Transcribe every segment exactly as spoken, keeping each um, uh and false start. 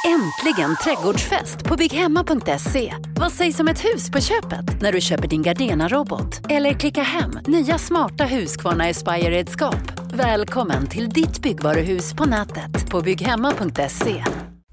Äntligen trädgårdsfest på bygghemma punkt se. Vad sägs om ett hus på köpet när du köper din Gardena-robot? Eller klicka hem nya smarta Husqvarna Aspire-redskap. Välkommen till ditt byggvaruhus på nätet på bygghemma punkt se.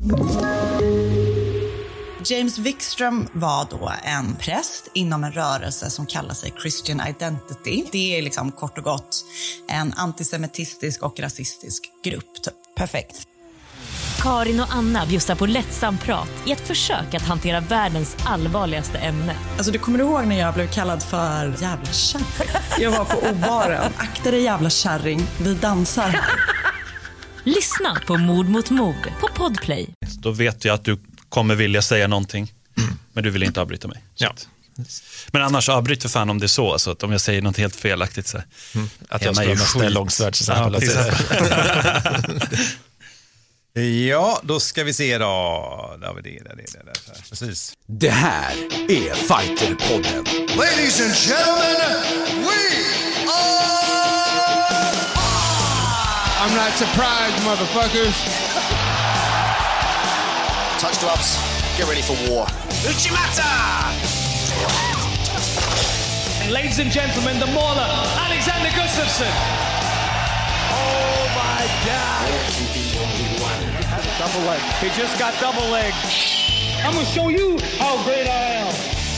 James Wikström var då en präst inom en rörelse som kallar sig Christian Identity. Det är liksom kort och gott en antisemitistisk och rasistisk grupp. Typ. Perfekt. Karin och Anna bjussar på lättsam prat i ett försök att hantera världens allvarligaste ämne. Alltså du kommer ihåg när jag blev kallad för jävla kärring? Jag var på O-baren. Akta dig jävla kärring, vi dansar. Lyssna på Mord mot mord på Podplay. Då vet jag att du kommer vilja säga någonting, mm. men du vill inte avbryta mig. Ja. Men annars avbryt för fan om det är så, så att om jag säger något helt felaktigt så mm. att jag ska nästa långsvärd till exempel. Ja, ja, då ska vi se då. Där var det, där, det, där, där. Precis. Det här är Fighterpodden. Ladies and gentlemen, we are... I'm not surprised, motherfuckers. Touch gloves, get ready for war. Uchimata! And ladies and gentlemen, the mauler, Alexander Gustafsson. Oh my God! Double leg. He just got double leg. I'm gonna show you how great I am.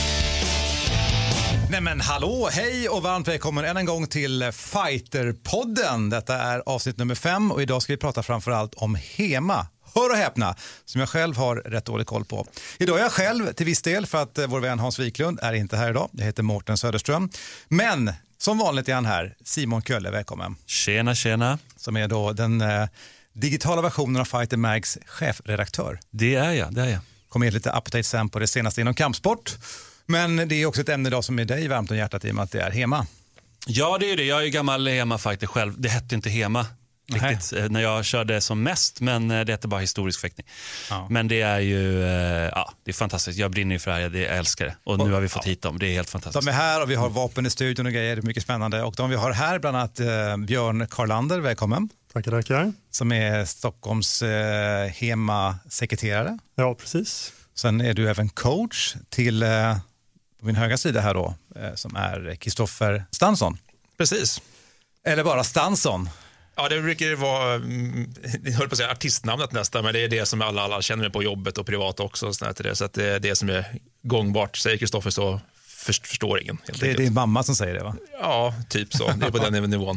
Nej men hallå, hej och varmt välkommen än en gång till Fighterpodden. Detta är avsnitt nummer fem och idag ska vi prata framförallt om HEMA. Hör och häpna, som jag själv har rätt dålig koll på. Idag är jag själv till viss del för att vår vän Hans Wiklund är inte här idag. Jag heter Mårten Söderström. Men som vanligt är han här, Simon Kölle, välkommen. Tjena, tjena. Som är då den eh, digitala versionen av Fighter Mags chefredaktör. Det är jag, det är jag. Kommer ge lite update sen på det senaste inom kampsport. Men det är också ett ämne idag som är dig varmt om hjärtat i och med att det är HEMA. Ja, det är det. Jag är ju gammal HEMA-fighter själv. Det hette inte HEMA. Riktigt, när jag körde som mest, men det heter bara historisk fäktning. Ja. Men det är ju ja, det är fantastiskt. Jag brinner ju för det här, jag älskar det. Och, och nu har vi fått ja. hit dem, det är helt fantastiskt. De är här och vi har vapen i studion och grejer, det är mycket spännande. Och de vi har här bland annat eh, Björn Karlander, välkommen. Tackar, tackar. Som är Stockholms eh, HEMA-sekreterare. Ja, precis. Sen är du även coach till eh, på min högra sida här då, eh, som är Kristoffer Stansson. Precis. Eller bara Stansson. Ja, det brukar vara, jag höll på att säga artistnamnet nästan, men det är det som alla, alla känner mig på jobbet och privat också. Så att det är det som är gångbart. Säger Kristoffer så först, förstår ingen. Det är din mamma som säger det, va? Ja, typ så. Det är på den nivån.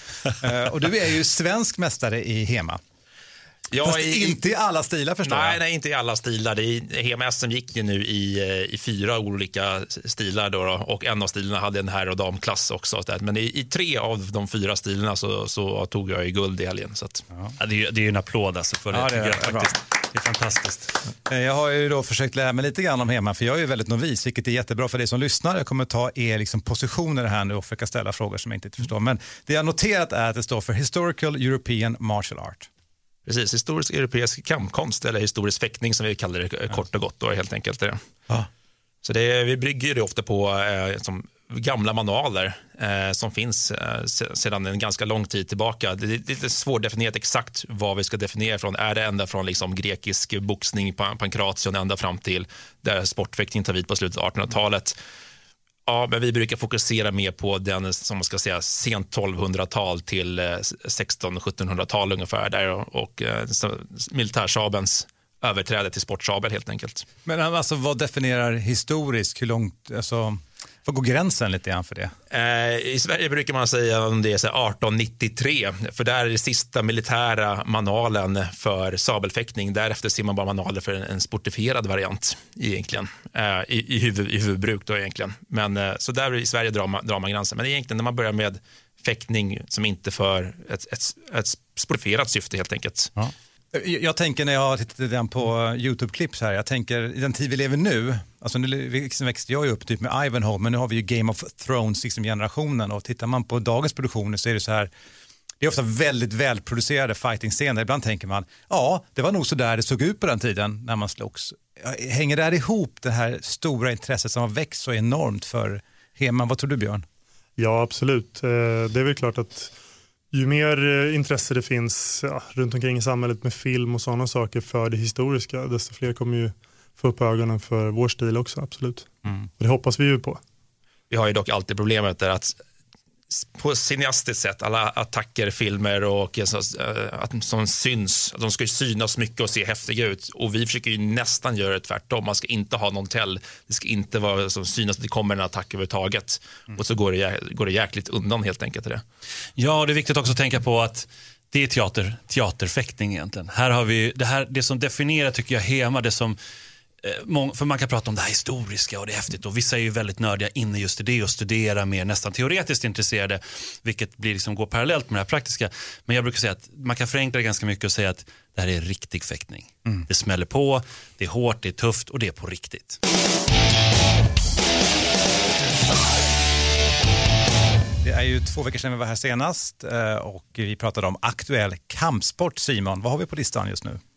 Och du är ju svensk mästare i HEMA. Ja, Fast i, inte i alla stilar förstår nej, jag. Nej, inte i alla stilar. Det är, HEMA S M gick ju nu i, i fyra olika stilar då, då, och en av stilarna hade en herr- och damklass också. Men i, i tre av de fyra stilarna så, så tog jag i guld i helgen. Så att. Ja. Ja, det, är ju, det är ju en applåd alltså för det, ja, det, är, jag, faktiskt. Det är fantastiskt. Jag har ju då försökt lära mig lite grann om HEMA, för jag är ju väldigt novis, vilket är jättebra för dig som lyssnar. Jag kommer ta er liksom positioner här nu och försöka ställa frågor som jag inte förstår. Men det jag har noterat är att det står för Historical European Martial Art. Precis, historisk europeisk kampkonst eller historisk fäktning som vi kallar det ja. kort och gott då, helt enkelt. Det. Ja. Så det, vi bygger det ofta på eh, som gamla manualer eh, som finns eh, sedan en ganska lång tid tillbaka. Det, det är lite svårdefinierat exakt vad vi ska definiera från. Är det ända från liksom grekisk boxning, pankration ända fram till där sportfäktning tar vid på slutet av artonhundratalet. Ja, men vi brukar fokusera mer på den som man ska säga sent tolvhundratal till sexton-sjuttonhundratal ungefär där och, och militärsabens överträde till sportsabel helt enkelt. Men alltså vad definierar historisk, hur långt, alltså vad går gränsen lite grann för det? Eh, I Sverige brukar man säga om det är så arton nittiotre, för där är det sista militära manualen för sabelfäktning. Därefter ser man bara manualer för en, en sportifierad variant egentligen, eh, i, i, huvud, i huvudbruk då egentligen. Men, eh, så där i Sverige drar man, drar man gränsen. Men egentligen när man börjar med fäktning som inte för ett, ett, ett sportifierat syfte helt enkelt. Ja. Jag tänker när jag har tittat på YouTube-klipp här, jag tänker i den tid vi lever nu, alltså nu liksom växte jag ju upp typ med Ivanhoe, men nu har vi ju Game of Thrones liksom generationen, och tittar man på dagens produktioner så är det så här, det är ofta väldigt välproducerade fighting-scener. Ibland tänker man, ja, det var nog så där det såg ut på den tiden när man slogs. Hänger det här ihop, det här stora intresset som har växt så enormt för HEMA? Vad tror du, Björn? Ja, absolut. Det är väl klart att ju mer intresse det finns ja, runt omkring i samhället med film och sådana saker för det historiska, desto fler kommer ju få upp ögonen för vår stil också, absolut. Mm. Och det hoppas vi ju på. Vi har ju dock alltid problemet där att på cineastiskt sätt, alla attacker, filmer och så, att som syns, att de ska ju synas mycket och se häftiga ut, och vi försöker ju nästan göra det tvärtom. Man ska inte ha någon tell, det ska inte vara som synas att det kommer en attack överhuvudtaget, mm. och så går det, går det jäkligt undan helt enkelt det. Ja, det är viktigt också att tänka på att det är teater, teaterfäktning egentligen. Här har vi det här, det som definierar tycker jag Hema, det som för man kan prata om det här historiska och det är häftigt, och vissa är ju väldigt nördiga inne just i det och studerar mer nästan teoretiskt intresserade, vilket blir liksom går parallellt med det här praktiska. Men jag brukar säga att man kan förenkla det ganska mycket och säga att det här är riktig fäktning. Mm. Det smäller på, det är hårt, det är tufft och det är på riktigt. Det är ju två veckor sedan vi var här senast och vi pratade om aktuell kampsport. Simon, vad har vi på listan just nu?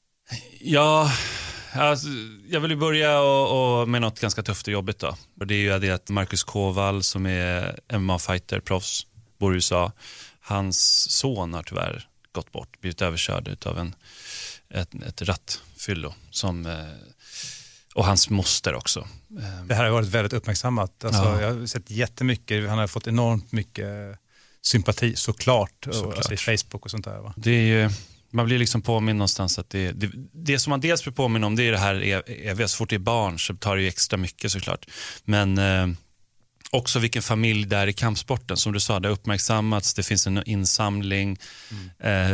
Ja... Alltså, jag vill ju börja och, och med något ganska tufft och jobbigt då. Och det är ju det att Marcus Kowal som är M M A-fighter, proffs, bor i U S A. Hans son har tyvärr gått bort, blivit överkörd av en, ett, ett rattfyllo. Som, och hans moster också. Det här har varit väldigt uppmärksammat. Alltså, ja. Jag har sett jättemycket, han har fått enormt mycket sympati såklart, såklart. Alltså, i Facebook och sånt där. Va? Det är ju... Man blir liksom påminn någonstans att det, det, det som man dels blir påminn om det är det här eviga. Så fort det är barn så tar det ju extra mycket såklart. Men eh, också vilken familj där i kampsporten. Som du sa, det har uppmärksammats. Det finns en insamling. Mm.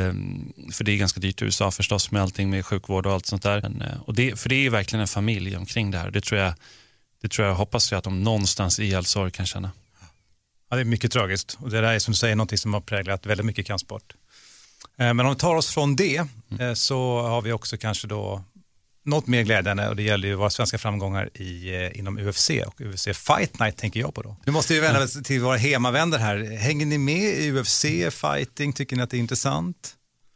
Eh, för det är ganska dyrt i U S A förstås med allting med sjukvård och allt sånt där. Men, och det, för det är ju verkligen en familj omkring det här. Det tror jag, det tror jag hoppas jag att de någonstans i all sorg kan känna. Ja, det är mycket tragiskt. Och det där är som du säger något som har präglat väldigt mycket kampsport. Men om vi tar oss från det mm. så har vi också kanske då något mer glädjande, och det gäller ju våra svenska framgångar i, inom U F C och U F C Fight Night tänker jag på då. Nu måste vi vända oss till våra hemavänner här. Hänger ni med i U F C fighting? Tycker ni att det är intressant?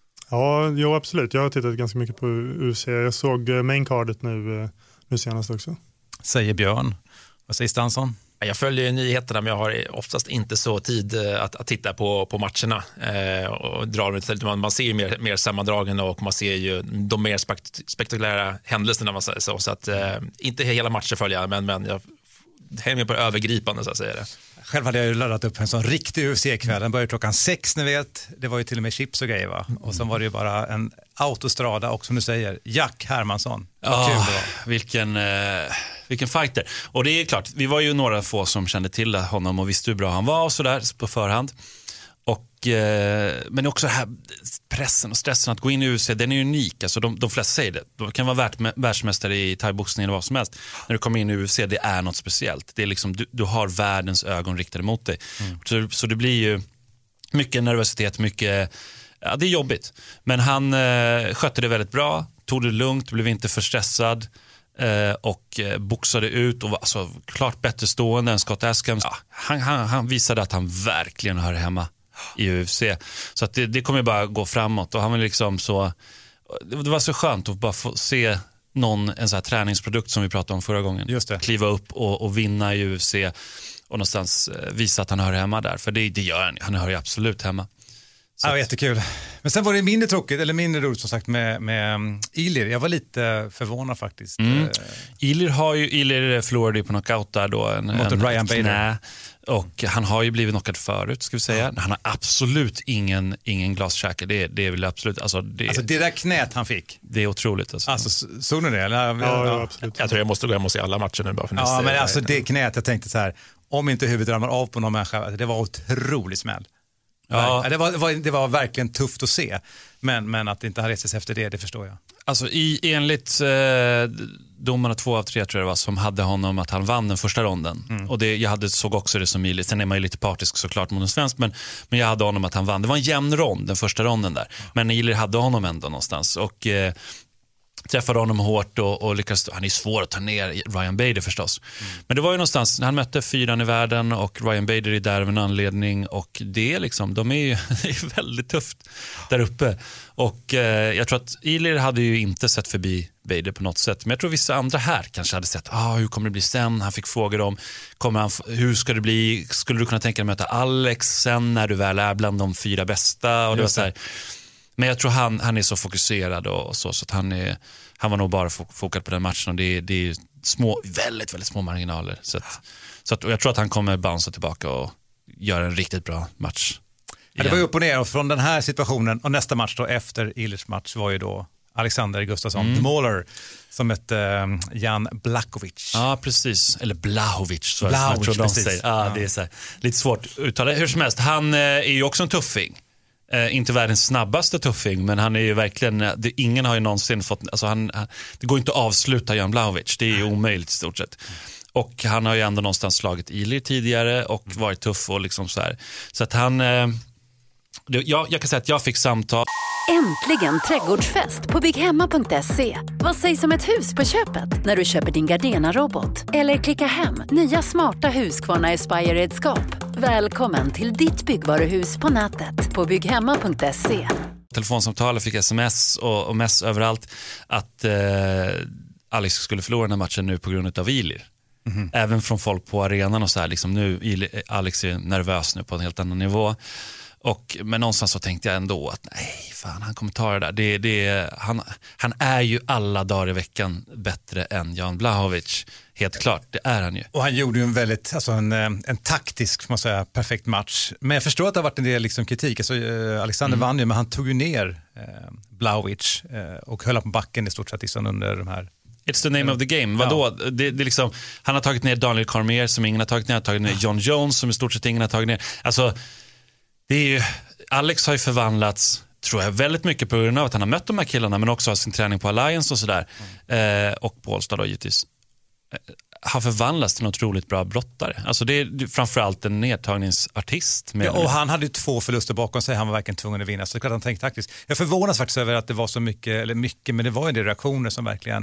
Ja, jo, absolut. Jag har tittat ganska mycket på U F C. Jag såg maincardet nu, nu senast också. Säger Björn. Vad säger Stansson? Jag följer nyheterna, men jag har oftast inte så tid att, att titta på, på matcherna eh, och dra mig till. Man, man ser ju mer, mer sammandragen och man ser ju de mer spekt- spektakulära händelserna. Man säger så, så att eh, inte hela matcher följer jag, men, men jag hänger med på det övergripande så att säga det. Själv hade jag ju laddat upp en sån riktig U F C-kväll. Den började klockan sex, ni vet. Det var ju till och med chips och grejer, va? Och sen var det ju bara en autostrada, och som du säger, Jack Hermansson. Ja, oh, vilken, eh, vilken fighter. Och det är klart, vi var ju några få som kände till honom och visste hur bra han var och sådär på förhand. Och, eh, men också det här pressen och stressen att gå in i U F C, den är unik. Alltså de, de flesta säger det. De kan vara värt, världsmästare i thaiboxning eller vad som helst. När du kommer in i U F C, det är något speciellt. Det är liksom, du, du har världens ögon riktade mot dig. Mm. Så, så det blir ju mycket nervositet, mycket... Ja, det är jobbigt. Men han eh, skötte det väldigt bra, tog det lugnt, blev inte för stressad eh, och eh, boxade ut och var alltså, klart bättre stående än Scott Askams. Ja, han, han, han visade att han verkligen hör hemma i U F C. Så att det, det kommer bara gå framåt, och han var liksom så, det var så skönt att bara få se någon, en sån här träningsprodukt som vi pratade om förra gången. Just det. Kliva upp och, och vinna i U F C och någonstans visa att han hör hemma där, för det, det gör han, han hör ju absolut hemma. Så. Ja, jättekul. Men sen var det mindre tråkigt, eller mindre roligt som sagt med, med um, Ilir. Jag var lite förvånad faktiskt. Mm. Ilir har ju, Ilir förlorade på knockout där då. En, mot en, Ryan Bader. Och han har ju blivit knockad förut, ska vi säga. Han har absolut ingen, ingen glaskäke. Det, det är väl absolut... Alltså det, alltså det där knät han fick. Det är otroligt. Alltså, alltså såg ni det? Eller? Ja, ja, absolut. Jag tror jag måste gå hem och se alla matcher nu bara för nästa. Ja, men alltså det knät, jag tänkte så här, om inte huvudet ramlar av på någon människa, det var otroligt smäll. Ja. Det, var, det, var, det var verkligen tufft att se. Men, men att det inte har rest sig efter det, det förstår jag. Alltså i, enligt eh, domarna två av tre tror jag det var, som hade honom att han vann den första ronden. Mm. Och det, jag hade, såg också det som Ilir. Sen är man ju lite partisk såklart mot en svensk. Men, men jag hade honom att han vann. Det var en jämn rond, den första ronden där. Men Ilir hade honom ändå någonstans. Och... Eh, träffade honom hårt och, och lyckades, han är svår att ta ner Ryan Bader förstås. Mm. Men det var ju någonstans, när han mötte fyran i världen och Ryan Bader är där av en anledning och det är liksom, de är ju det är väldigt tufft där uppe. Och eh, jag tror att Ilir hade ju inte sett förbi Bader på något sätt. Men jag tror vissa andra här kanske hade sett, ah, hur kommer det bli sen? Han fick frågor om, kommer han, hur ska det bli? Skulle du kunna tänka dig att möta Alex sen när du väl är bland de fyra bästa? Och det var så här. Men jag tror han, han är så fokuserad och så, så att han, är, han var nog bara fokuserad på den matchen och det, det är små, väldigt, väldigt små marginaler. Så, att, så att, och jag tror att han kommer bouncea tillbaka och göra en riktigt bra match. Ja, det var ju upp och ner och från den här situationen och nästa match då efter Ilers match var ju då Alexander Gustafsson, mm. The Mauler, som mötte um, Jan Blachowicz. Ja, precis. Eller Blachowicz, så Blachowicz, jag tror de precis. säger. Ja, ja. Det är så här, lite svårt att uttala. Hur som helst, han eh, är ju också en tuffing. Eh, inte världens snabbaste tuffing, men han är ju verkligen, det, ingen har ju någonsin fått, alltså han, han, det går inte att avsluta Jan Blachowicz, det är ju omöjligt i stort sett. Och han har ju ändå någonstans slagit Ilir tidigare och varit tuff och liksom så här. Så att han, eh, jag, jag kan säga att jag fick samtal. Äntligen trädgårdsfest på bygghemma punkt se. Vad sägs om ett hus på köpet när du köper din Gardena-robot? Eller klicka hem nya smarta Husqvarna Aspire-redskap. Välkommen till ditt byggvaruhus på nätet på bygghemma punkt se. Telefonsamtal, fick sms och, och mess överallt att eh, Alex skulle förlora den här matchen nu på grund av Ilir. Mm-hmm. Även från folk på arenan och så här, liksom nu, Alex är nervös nu på en helt annan nivå. Och, men någonstans så tänkte jag ändå att nej, fan, han kommer ta det där. Det, det, han, han är ju alla dagar i veckan bättre än Jan Blachowicz. Helt klart, det är han ju. Och han gjorde ju en väldigt, alltså en, en taktisk, får man säga, perfekt match. Men jag förstår att det har varit en del liksom kritik. Alltså, eh, Alexander mm. vann ju, men han tog ju ner eh, Blachowicz eh, och höll på backen i stort sett liksom under de här. It's the name of the game. Vadå? Ja. Det, det liksom, han har tagit ner Daniel Cormier som ingen har tagit ner. Han har tagit ner John Jones som i stort sett ingen har tagit ner. Alltså, det är ju, Alex har ju förvandlats, tror jag, väldigt mycket på grund av att han har mött de här killarna, men också har sin träning på Alliance och sådär. Mm. Eh, och på Allstad då givetvis. Eh, har förvandlats till en otroligt bra brottare. Alltså det är framförallt en nedtagningsartist. Med ja, och han hade ju två förluster bakom sig, han var verkligen tvungen att vinna. Så det är klart han tänkte taktiskt. Jag förvånas faktiskt över att det var så mycket, eller mycket, men det var ju det reaktioner som verkligen,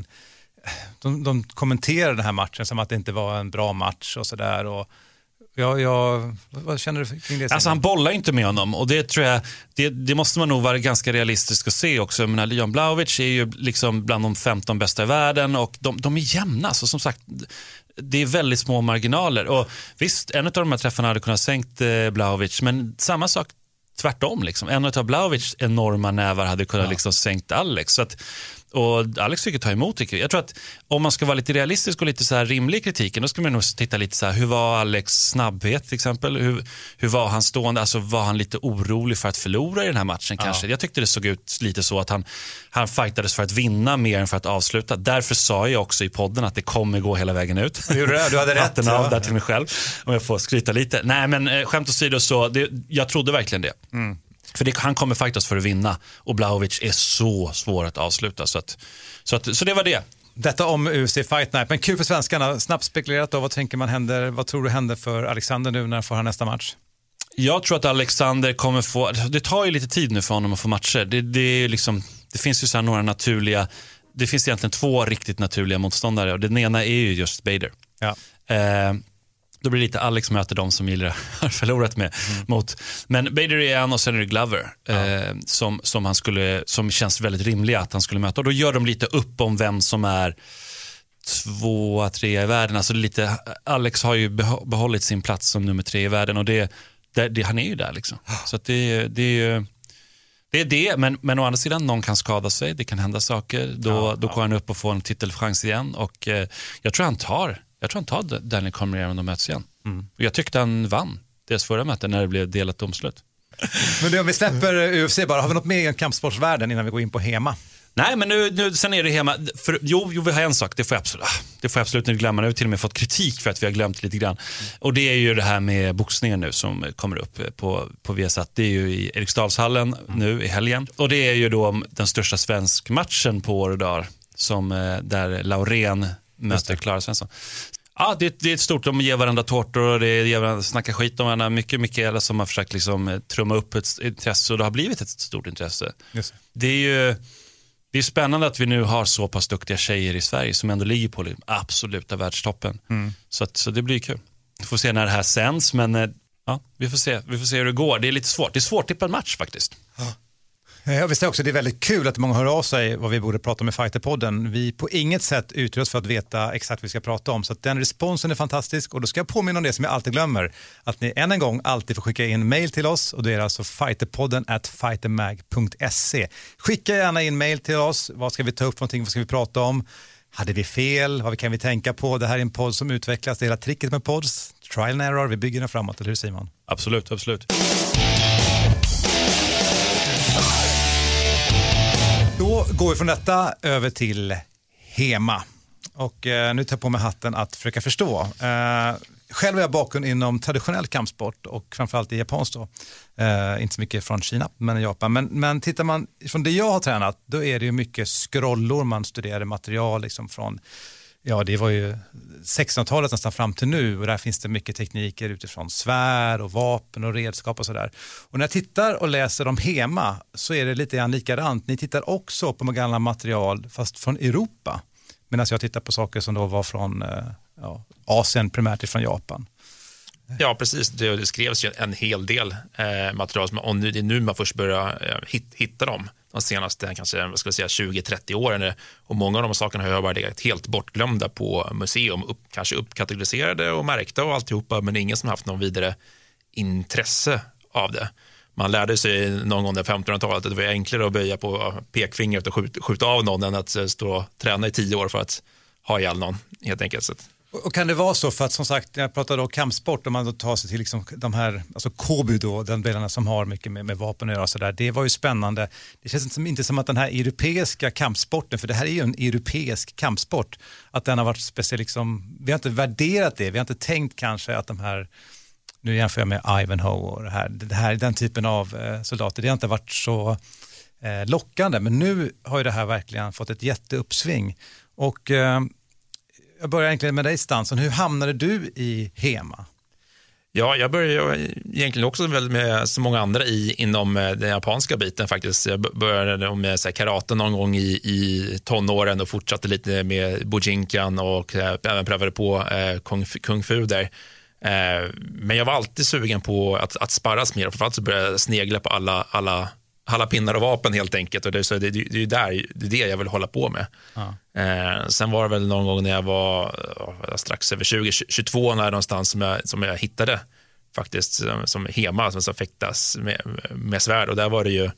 de, de kommenterade den här matchen som att det inte var en bra match och sådär. Och Ja, ja, vad känner du kring det? Alltså han bollar inte med honom och det tror jag, det, det måste man nog vara ganska realistisk att se också. Jag menar, Jan Blachowicz är ju liksom bland de femton bästa i världen och de, de är jämna, så som sagt det är väldigt små marginaler och visst, en av de här träffarna hade kunnat sänkt eh, Blachowicz, men samma sak tvärtom liksom. En av Blachowicz enorma nävar hade kunnat ja. liksom sänkt Alex, så att och Alex fick ta emot tycker jag. Jag tror att om man ska vara lite realistisk och lite så här rimlig i kritiken, då ska man nog titta lite så här, hur var Alex snabbhet till exempel, hur, hur var han stående, alltså var han lite orolig för att förlora i den här matchen kanske. Ja. Jag tyckte det såg ut lite så att han, han fightades för att vinna mer än för att avsluta. Därför sa jag också i podden att det kommer gå hela vägen ut. Du, du hade rätt. Av där till mig själv, om jag får skryta lite. Nej men eh, skämt åsido så, det, jag trodde verkligen det. Mm. För det, han kommer faktiskt för att vinna och Blachowicz är så svår att avsluta. Så, att, så, att, så det var det. Detta om U F C Fight Night. Men kul för svenskarna. Snabbt spekulerat då. Vad tänker man händer? Vad tror du händer för Alexander nu när får han nästa match? Jag tror att Alexander kommer få... Det tar ju lite tid nu för honom att få matcher. Det, det, är liksom, det finns ju så här några naturliga... Det finns egentligen två riktigt naturliga motståndare. Och den ena är ju just Bader. Ja. Eh, Då blir det lite Alex möter de som Ilir har förlorat med mm. mot. Men Bader är en och sen är det Glover ja. eh, som, som, han skulle, som känns väldigt rimlig att han skulle möta. Och då gör de lite upp om vem som är två, tre i världen. Alltså lite, Alex har ju behållit sin plats som nummer tre i världen och det, det, det, han är ju där liksom. Så att det, det är ju... Det är det, men, men å andra sidan, någon kan skada sig, det kan hända saker. Då, ja, då går ja. han upp och får en titelchans igen. Och eh, jag tror han tar... Jag tror han tar Daniel Cormier om de möts igen. Mm. Jag tyckte han vann deras förra möte när det blev delat domslut. Men det, om vi släpper U F C bara, har vi något mer i kampsportsvärlden innan vi går in på Hema? Nej, men nu, nu sen är det Hema. För, jo, jo, vi har en sak, det får jag absolut, det får jag absolut inte glömma. Nu har vi till och med fått kritik för att vi har glömt lite grann. Mm. Och det är ju det här med boxningen nu som kommer upp på, på Viasat. Det är ju i Eriksdalshallen mm. nu i helgen. Och det är ju då den största svensk matchen på år och dagar som, där Laurén möter Klara Svensson. Ja, det, det är ett stort, de ger varandra tårtor och det ger varandra, snackar skit om varandra. Mycket, mycket som har försökt liksom trumma upp ett intresse och det har blivit ett stort intresse. Yes. Det är ju, det är spännande att vi nu har så pass duktiga tjejer i Sverige som ändå ligger på absoluta världstoppen. Mm. Så, att, så det blir kul. Vi får se när det här sänds, men ja, vi får se, vi får se hur det går. Det är lite svårt. Det är svårt tippa en match faktiskt. Ja. Jag visste också, det är väldigt kul att många hör av sig vad vi borde prata om i Fighterpodden. Vi på inget sätt utreder oss för att veta exakt vad vi ska prata om. Så att den responsen är fantastisk, och då ska jag påminna om det som jag alltid glömmer. Att ni än en gång alltid får skicka in mail till oss, och det är alltså fighterpodden at fightermag punkt se. Skicka gärna in mail till oss. Vad ska vi ta upp för någonting? Vad ska vi prata om? Hade vi fel? Vad kan vi tänka på? Det här är en podd som utvecklas. Det är hela tricket med pods. Trial and error. Vi bygger den framåt, eller hur Simon? Absolut, absolut. Då går vi från detta över till HEMA. Och eh, nu tar jag på mig hatten att försöka förstå. Eh, själv är jag bakgrund inom traditionell kampsport och framförallt i japanskt då. Eh, inte så mycket från Kina, men i Japan. Men, men tittar man från det jag har tränat, då är det ju mycket scrollor. Man studerar material liksom från, ja det var ju sextonhundratalet nästan fram till nu, och där finns det mycket tekniker utifrån svärd och vapen och redskap och sådär. Och när jag tittar och läser om HEMA så är det lite grann likadant. Ni tittar också på gamla material fast från Europa, medan jag tittar på saker som då var från ja, Asien, primärt från Japan. Ja, precis. Det, det skrevs ju en hel del eh, material, och nu, det är nu man först börjar eh, hit, hitta dem. De senaste kanske vad ska jag säga, tjugo trettio åren, och många av de sakerna har jag bara legat helt bortglömda på museum, upp, kanske uppkategoriserade och märkta och alltihopa, men ingen som haft någon vidare intresse av det. Man lärde sig någon gång under femtonhundratalet att det var enklare att böja på pekfingret och skjuta, skjuta av någon än att stå och träna i tio år för att ha ihjäl någon, helt enkelt. Så att och kan det vara så, för att som sagt, jag pratade om kampsport, om man då tar sig till liksom de här, alltså Kobu då, den delarna som har mycket med, med vapen att göra så där, det var ju spännande. Det känns inte, inte som att den här europeiska kampsporten, för det här är ju en europeisk kampsport, att den har varit speciell liksom, vi har inte värderat det, vi har inte tänkt kanske att de här, nu jämför jag med Ivanhoe och det här, det här den typen av eh, soldater, det har inte varit så eh, lockande, men nu har ju det här verkligen fått ett jätteuppsving. Och eh, jag börjar egentligen med dig, Stanson. Hur hamnade du i HEMA? Ja, jag började egentligen också väl med så många andra i, inom den japanska biten faktiskt. Jag började med så här, karate någon gång i, i tonåren och fortsatte lite med Bujinkan och äh, även prövade på äh, kung, kung fu där. Äh, men jag var alltid sugen på att, att sparras mer, och framförallt så började jag snegla på alla, alla alla pinnar och vapen helt enkelt, och det, så det, det, det, är där, det är det jag vill hålla på med. Ja. Eh, sen var det väl någon gång när jag var strax över tjugo tjugotvå när någonstans som jag, som jag hittade faktiskt som, som HEMA som, som fäktas med, med svärd, och där var det ju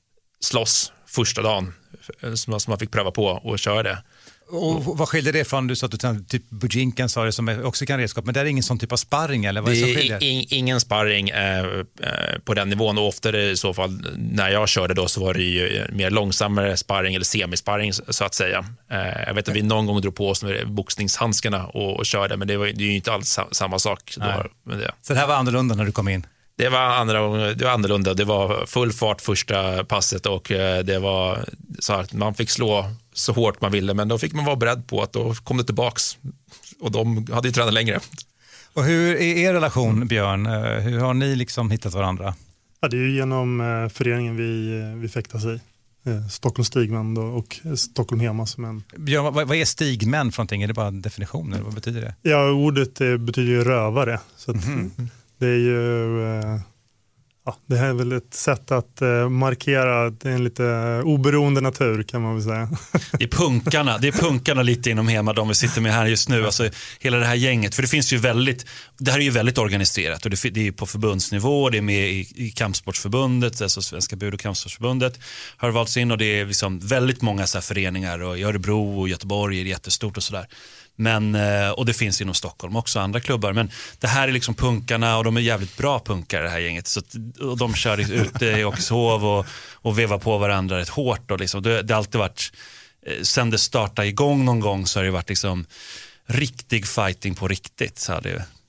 slåss första dagen som, som man fick pröva på och köra det. Och vad skiljer det från, du sa att du typ Bujinkan sa det som också kan redskap, men det är ingen sån typ av sparring eller vad är det som skiljer? In, ingen sparring eh, på den nivån, och ofta i så fall när jag körde då så var det ju mer långsammare sparring eller semisparring så att säga. Eh, jag vet att vi någon gång drog på oss med boxningshandskarna och, och körde, men det, var, det är ju inte alls samma sak. Då, med det. Så det här var annorlunda när du kom in? Det var, andra, det var annorlunda. Det var full fart första passet, och det var så att man fick slå så hårt man ville, men då fick man vara beredd på att då kom det tillbaks, och de hade ju tränat längre. Och hur är er relation, Björn? Hur har ni liksom hittat varandra? Ja, det är ju genom eh, föreningen vi, vi fäktas i. Eh, Stockholm Stigmän och Stockholm HEMA som en... Björn, vad, vad är stigmän för någonting? Är det bara definitioner? Vad betyder det? Ja, ordet eh, betyder ju rövare. Så att, mm. det är ju... Eh, ja, det här är väl ett sätt att eh, markera att det är en lite oberoende natur, kan man väl säga. Det är punkarna, det är punkarna lite inom HEMA, de vi sitter med här just nu, alltså hela det här gänget, för det finns ju väldigt, det här är ju väldigt organiserat, och det, det är på förbundsnivå, det är med i, i Kampsportsförbundet, alltså Svenska Bud- och Kampsportsförbundet har valts in, och det är liksom väldigt många så här föreningar, och i Örebro och Göteborg är det jättestort och sådär. Men, och det finns inom Stockholm också andra klubbar, men det här är liksom punkarna, och de är jävligt bra punkare det här gänget, så att, och de kör ute i Åkeshov och, och vevar på varandra rätt hårt, och liksom, det, det har alltid varit, sen det startade igång någon gång så har det varit liksom riktig fighting på riktigt, så det,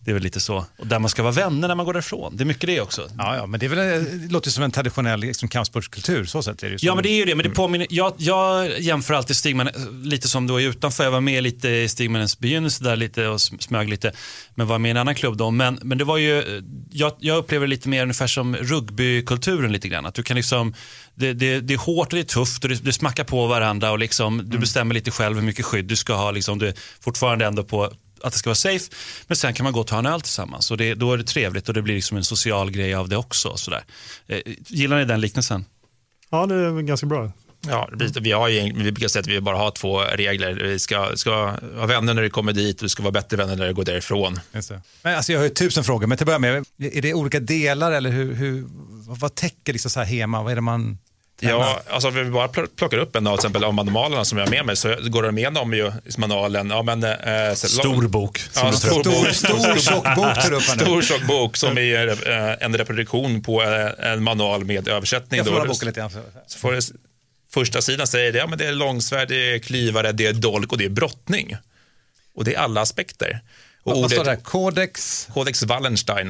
Det är väl lite så. Och där man ska vara vänner när man går därifrån. Det är mycket det också. Ja, ja men det, är väl, det låter som en traditionell liksom, kampsportskultur. Så sätt är det ju så. Ja, men det är ju det. Men det påminner, jag, jag jämför alltid Stigman lite som då utanför. Jag var med lite i Stigmanens begynnelse där lite och smög lite. Men var med i en annan klubb då. Men, men det var ju, jag, jag upplever lite mer ungefär som rugbykulturen lite grann. Att du kan liksom, det, det, det är hårt och det är tufft och det, det smackar på varandra och liksom, du bestämmer lite själv hur mycket skydd du ska ha. Liksom, du är fortfarande ändå på att det ska vara safe, men sen kan man gå och ta en öl tillsammans och det, då är det trevligt och det blir liksom en social grej av det också. Sådär. Eh, gillar ni den liknelsen? Ja, det är ganska bra. Ja, vi, har ju, vi brukar säga att vi bara har två regler. Vi ska, ska vara vänner när du kommer dit och du ska vara bättre vänner när du går därifrån. Just det. Men alltså jag har ju tusen frågor, men till att börja med, är det olika delar eller hur, hur, vad täcker liksom så här hema? Vad är det man... Ja, alltså vi bara plockar upp en av till exempel av manualerna som jag har med mig, så går de igenom ju manualen. Ja, men, eh, så, stor bok. Ja, stor, stor, stor tjock bok tar upp här nu. Stor tjock bok som är eh, en reproduktion på eh, en manual med översättning. Jag får då, boken lite. Så får det, första sidan säger det, ja, men det är långsvärd, det är klyvare, det är dolk och det är brottning. Och det är alla aspekter. Och vad ordet, står det? Codex? Codex Wallenstein.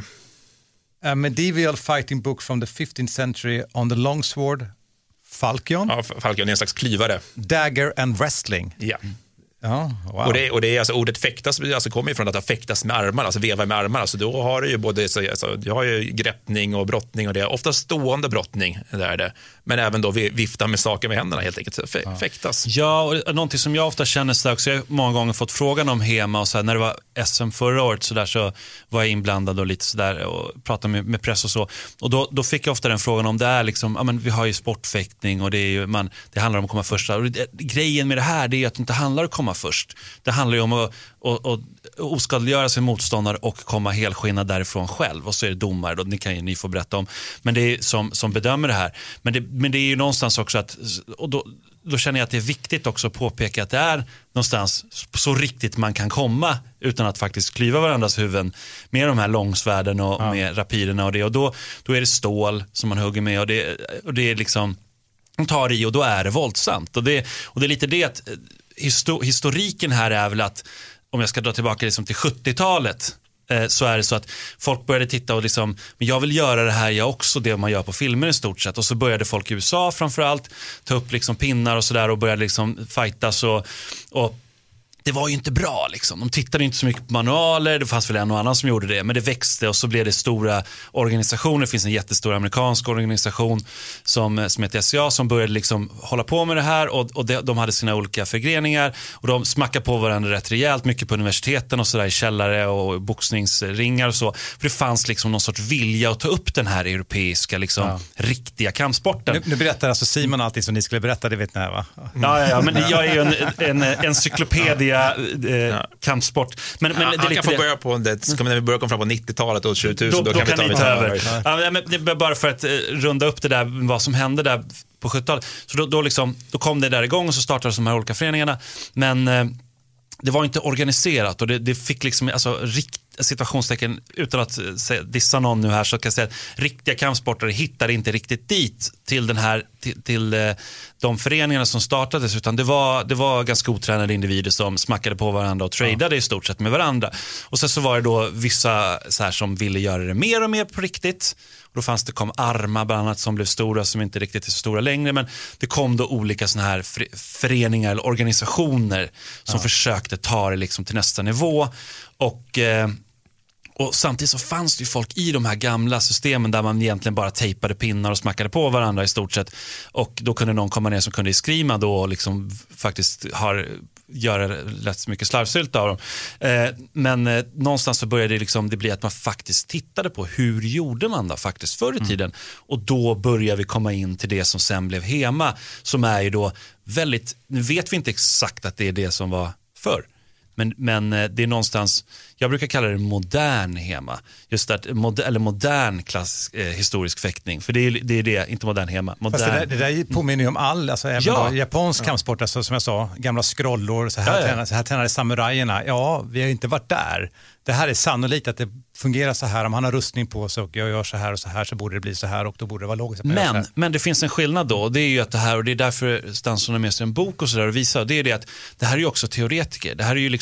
A medieval fighting book from the fifteenth century on the longsword, Falchion. Ja, Falchion är en slags klyvare. Dagger and wrestling. Ja. Ja, wow. Och det, och det är alltså, ordet fäktas alltså kommer ifrån att ha fäktas med armar, alltså veva med armar. Alltså då har du ju både så, alltså, du har ju greppning och brottning och det är ofta stående brottning där är det. Men även då vifta med saker med händerna helt enkelt. Fä, ja. Fäktas. Ja, och någonting som jag ofta känner så också, jag har många gånger fått frågan om hema och så här, när det var S M förra året så där så var jag inblandad och lite så där och pratade med, med press och så. Och då, då fick jag ofta den frågan om det är liksom, ja men vi har ju sportfäktning och det är ju, man, det handlar om att komma först. Och det, grejen med det här det är att det inte handlar om att komma först. Det handlar ju om att och, och, oskadliggöra sin motståndare och komma helskinnad därifrån själv. Och så är det domare, då, det kan ju ni få berätta om. Men det är som, som bedömer det här. Men det, men det är ju någonstans också att, och då, då känner jag att det är viktigt också att påpeka att det är någonstans så riktigt man kan komma utan att faktiskt klyva varandras huvuden med de här långsvärden och ja. Med rapiderna och det. Och då, då är det stål som man hugger med och det, och det är liksom, de tar i och då är det våldsamt. Och det, och det är lite det att Histo- historiken här är väl att om jag ska dra tillbaka liksom till sjuttiotalet eh, så är det så att folk började titta och liksom, men jag vill göra det här jag också, det man gör på filmer i stort sett. Och så började folk i U S A framförallt ta upp liksom pinnar och sådär och började liksom fightas och, och det var ju inte bra liksom. De tittade inte så mycket på manualer, det fanns väl en och annan som gjorde det, men det växte och så blev det stora organisationer. Det finns en jättestor amerikansk organisation som, som heter S C A som började liksom hålla på med det här och, och de, de hade sina olika förgreningar och de smackade på varandra rätt rejält, mycket på universiteten och sådär i källare och boxningsringar och så. För det fanns liksom någon sorts vilja att ta upp den här europeiska liksom ja. Riktiga kampsporten. Nu, nu berättar alltså Simon allting som ni skulle berätta, det vet ni här va? Ja, ja, ja men jag är ju en, en, en encyklopedisk Eh, ja. kampsport. Men, men ja, det är han lite kan få det. börja på det. Ska vi, när vi börjar komma fram på nittiotalet och tjugotusen då, då, då kan, kan vi ta, ta över. över. Ja, men det är bara för att eh, runda upp det där vad som hände där på sjuttiotalet. Så då, då, liksom, då kom det där igång och så startades de här olika föreningarna. Men eh, det var inte organiserat och det, det fick liksom alltså rikt situationstecken utan att säga, dissa någon nu här så kan jag säga att riktiga kampsportare hittar inte riktigt dit till den här till, till eh, de föreningarna som startades utan det var, det var ganska otränade individer som smackade på varandra och tradade ja. I stort sett med varandra. Och sen så var det då vissa så här, som ville göra det mer och mer på riktigt. Och då fanns det kom armar bland annat som blev stora som inte riktigt är så stora längre men det kom då olika såna här föreningar eller organisationer som ja. Försökte ta det liksom till nästa nivå och eh, Och samtidigt så fanns det ju folk i de här gamla systemen där man egentligen bara tejpade pinnar och smackade på varandra i stort sett. Och då kunde någon komma ner som kunde skrima då och liksom faktiskt har, göra lätt mycket slarvsylt av dem. Eh, men eh, någonstans så började det, liksom, det bli att man faktiskt tittade på hur gjorde man då faktiskt förr i tiden. Mm. Och då började vi komma in till det som sen blev hema som är ju då väldigt, nu vet vi inte exakt att det är det som var förr. Men, men det är någonstans, jag brukar kalla det modern hema. Just att, mod, eller modern klass, eh, historisk fäktning. För det är, det är det, inte modern hema. Modern. Fast det, där, det där påminner ju om all, alltså även ja. Då, japansk ja. Kampsport, alltså, som jag sa, gamla scrollor, så här, ja, ja. Tränade, så här tränade samurajerna. Ja, vi har inte varit där. Det här är sannolikt att det fungerar så här. Om han har rustning på sig och jag gör så här och så här så borde det bli så här och då borde det vara logiskt. Men, men det finns en skillnad då. Det är ju att det här, och det är därför Stansson har med sig en bok och sådär och visar, det är det att det här är ju också teoretiker. Det här är ju liksom